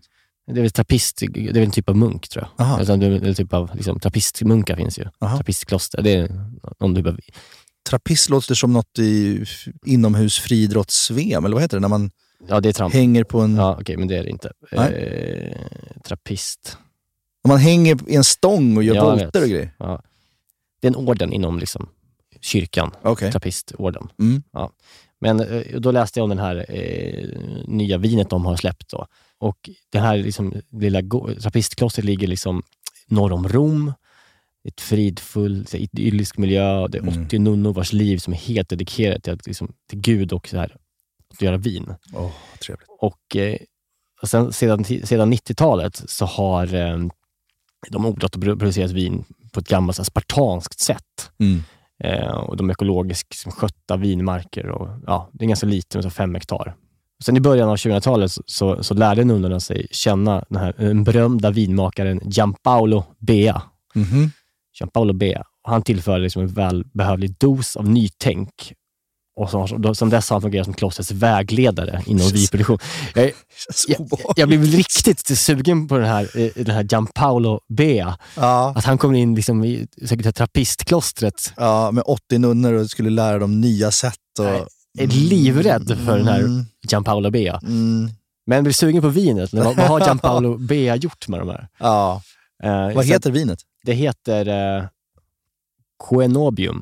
Det är väl trappist, det är väl en typ av munk tror jag. Alltså, det är en typ av liksom, trappistmunkar finns ju. Trappistkloster. Det är någon typ av... Trappist låter som något i inomhus friidrotts-VM, eller vad heter det? När man det är hänger på en... Ja, okej, men det är det inte. Trappist. Om man hänger i en stång och gör volter och grejer. Ja. Det är en orden inom liksom, kyrkan. Trappistorden. Ja. Men då läste jag om den här nya vinet de har släppt då. Och det här liksom, lilla trappistklostret ligger liksom norr om Rom. Ett fridfull, idyllisk miljö. Det är 80 nunnor vars liv som är helt dedikerat till, liksom, till Gud och så här, att göra vin. Trevligt. Och sen, sedan 90-talet så har de odlat och producerat vin på ett gammalt spartanskt sätt. Och de ekologiskt skötta vinmarker. Och, det är ganska lite, så 5 hektar. Sen i början av 2000-talet så lärde nunnorna sig känna den berömda vinmakaren Giampaolo Bea. Giampaolo Bea. Och han tillförde liksom en välbehövlig dos av nytänk. Och som dess har han fungerat som klostrets vägledare inom vinproduktion. Jag blev riktigt sugen på den här Giampaolo Bea. Att han kom in liksom i trappistklostret. Ja, med 80 nunnor och skulle lära dem nya sätt. Och... är livrädd för den här Giampaolo Bea. Men blir sugen på vinet. Vad har Giampaolo Bea gjort med de här? Vad heter vinet? Det heter Coenobium.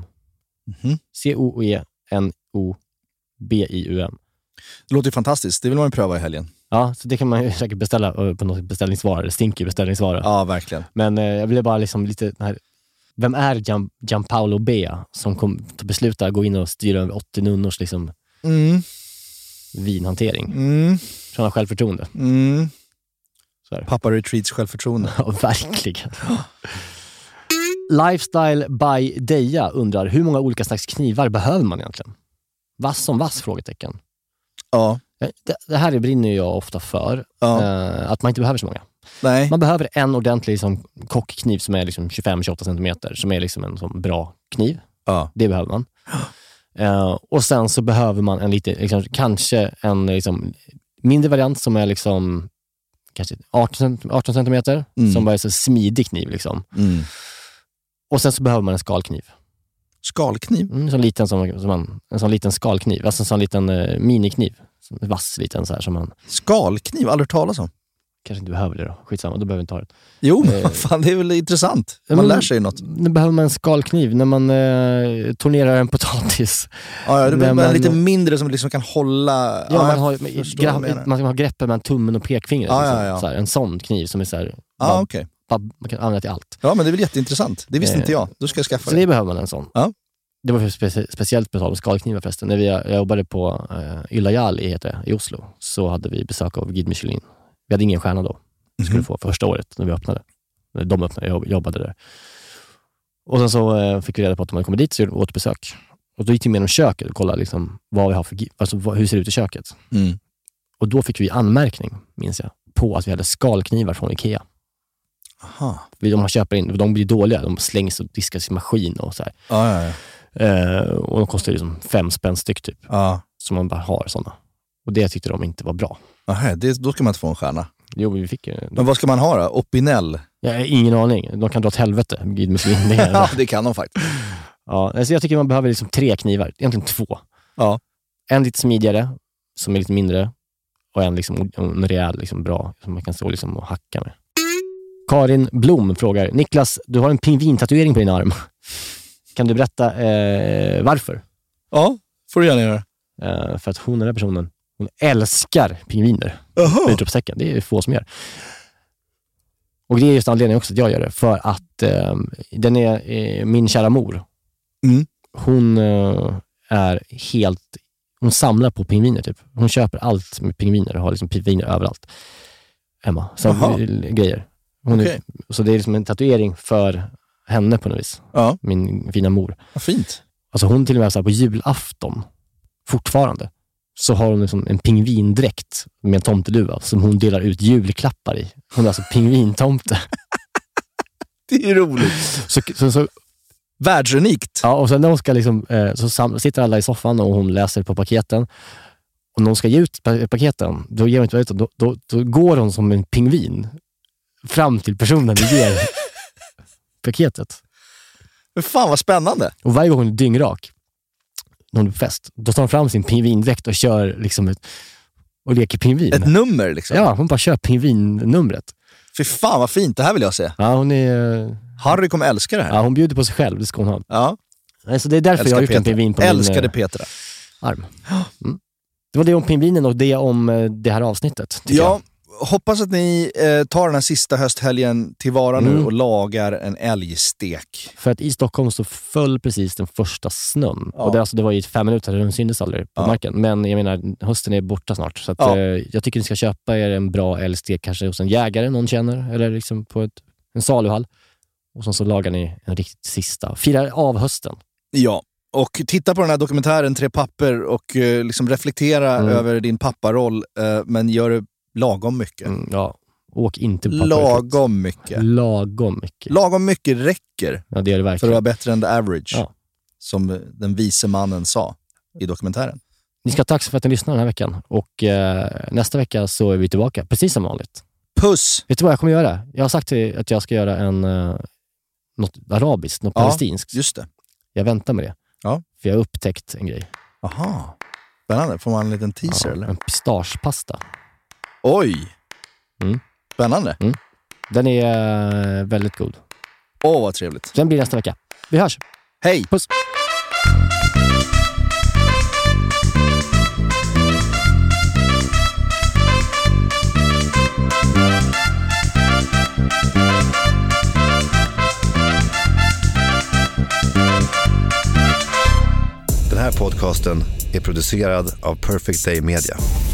C-O-E-N-O-B-I-U-M. Det låter ju fantastiskt. Det vill man pröva i helgen. Ja, så det kan man ju säkert beställa på något beställningsvara. Det stinker beställningsvara. Ja, verkligen. Men jag ville bara liksom lite... Vem är Giampaolo Bea som beslutar att gå in och styra över 80 nunnors liksom, vinhantering? Så han har självförtroende. Pappa Retreats självförtroende. Ja, verkligen. Lifestyle by Deja undrar, hur många olika slags knivar behöver man egentligen? Vass som vass? Frågetecken. Ja. Det här brinner jag ofta för. Att man inte behöver så många. Nej. Man behöver en ordentlig liksom, kockkniv som är liksom 25-28 centimeter. Som är liksom en sån bra kniv. Det behöver man. Och sen så behöver man en lite, liksom, kanske en liksom, mindre variant som är liksom kanske 18 centimeter. Som bara är så smidig kniv liksom. Och sen så behöver man en skalkniv. Skalkniv? En sån liten skalkniv. Alltså en sån liten minikniv. Vass liten så här som man... Skalkniv? Aldrig talas om. Kanske inte behöver det då. Skitsamma, då behöver vi inte ha det. Jo, men fan, det är väl intressant. Man lär sig något. Nu behöver man en skalkniv när man tornerar en potatis. Ja, det behöver man lite mindre som liksom kan hålla... Ja, man kan ha greppet med tummen och pekfingret. Så här, en sån kniv som är så här... okej. Man kan använda till allt. Ja, men det är väl jätteintressant. Det visste inte jag. Då ska jag skaffa så det. Så det behöver man en sån. Ja. Det var speciellt med tal om skalknivar förresten. När jag jobbade på Ylajali i Oslo så hade vi besök av Guide Michelin. Vi hade ingen stjärna då. Vi skulle få första året när vi öppnade. De öppnade, jag jobbade där. Och sen så fick vi reda på att de hade kommit dit så gjorde vi återbesök. Och då gick vi med genom köket och kollade liksom vad vi har för, alltså hur ser det ut i köket. Och då fick vi anmärkning, minns jag, på att vi hade skalknivar från Ikea. Aha. De köper in, de blir dåliga. De slängs och diskas i maskin och så här. Och de kostar liksom 5 spänn styck typ. Så man bara har sådana. Och det tyckte de inte var bra. Aha, då ska man inte få en stjärna. Jo, vi fick ju. Men vad ska man ha då? Opinel? Jag har ingen aning. De kan dra åt helvete. Guide Michelin. Ja, det kan de faktiskt. Ja, alltså jag tycker man behöver liksom 3 knivar. Egentligen 2. Ja. En lite smidigare, som är lite mindre. Och en liksom en rejäl, liksom bra, som man kan stå liksom och hacka med. Karin Blom frågar, Niklas, du har en pingvintatuering på din arm. Kan du berätta varför? Ja, får du gärna göra. För att den här personen, hon älskar pingviner. Utropstecken, det är få som gör. Och det är just anledningen också att jag gör det. För att den är min kära mor. Hon är helt... Hon samlar på pingviner typ. Hon köper allt med pingviner och har liksom pingviner överallt. Hemma. Så grejer. Så det är liksom en tatuering för henne på något vis. Ja. Min fina mor. Vad fint. Alltså hon till och med så här på julafton fortfarande så har hon liksom en pingvindräkt med en tomteluva som hon delar ut julklappar i. Hon är alltså pingvintomte. Det är roligt. Så världsunikt. Ja, och sen när hon ska liksom, så sitter alla i soffan och hon läser på paketen. Och någon ska ge ut paketen, då ger de inte ut, då går de som en pingvin fram till personen och ger paketet. Men fan vad spännande. Och varje gång hon är dyngrak, någon fest, då tar hon fram sin pingvindräkt och kör liksom och leker pingvin. Ett nummer liksom? Ja, hon bara kör pingvinnumret. Fy fan vad fint, det här vill jag se. Ja, hon är... Harry kommer älska det här. Ja, hon bjuder på sig själv, det ska hon ha. Ja. Så det är därför jag har gjort en pingvin på Älskade min Petra. Arm. Mm. Det var det om pingvinen och det om det här avsnittet. Ja, hoppas att ni tar den här sista hösthelgen tillvara nu och lagar en älgstek. För att i Stockholm så föll precis den första snön. Ja. Och det var ju 5 minuter, den syntes aldrig på marken. Men jag menar, hösten är borta snart. Så att, jag tycker ni ska köpa er en bra älgstek, kanske hos en jägare någon känner. Eller liksom på en saluhall. Och så lagar ni en riktigt sista. Fira av hösten. Ja. Och titta på den här dokumentären 3 papper och liksom reflektera över din papparoll, men gör det lagom mycket. Ja, åk inte pappa. Lagom mycket. Lagom mycket. Lagom mycket räcker. Ja, det är det verkligen. För att vara bättre än the average. Ja. Som den vise mannen sa i dokumentären. Ni ska tack för att ni lyssnar den här veckan. Och nästa vecka så är vi tillbaka, precis som vanligt. Puss! Vet du vad jag kommer göra? Jag har sagt att jag ska göra något arabiskt, något palestinskt. Just det. Jag väntar med det. Ja. För jag har upptäckt en grej. Aha. Spännande. Får man en liten teaser eller? En pistagepasta. Oj! Spännande. Den är väldigt god. Vad trevligt. Den blir nästa vecka. Vi hörs. Hej! Puss! Den här podcasten är producerad av Perfect Day Media.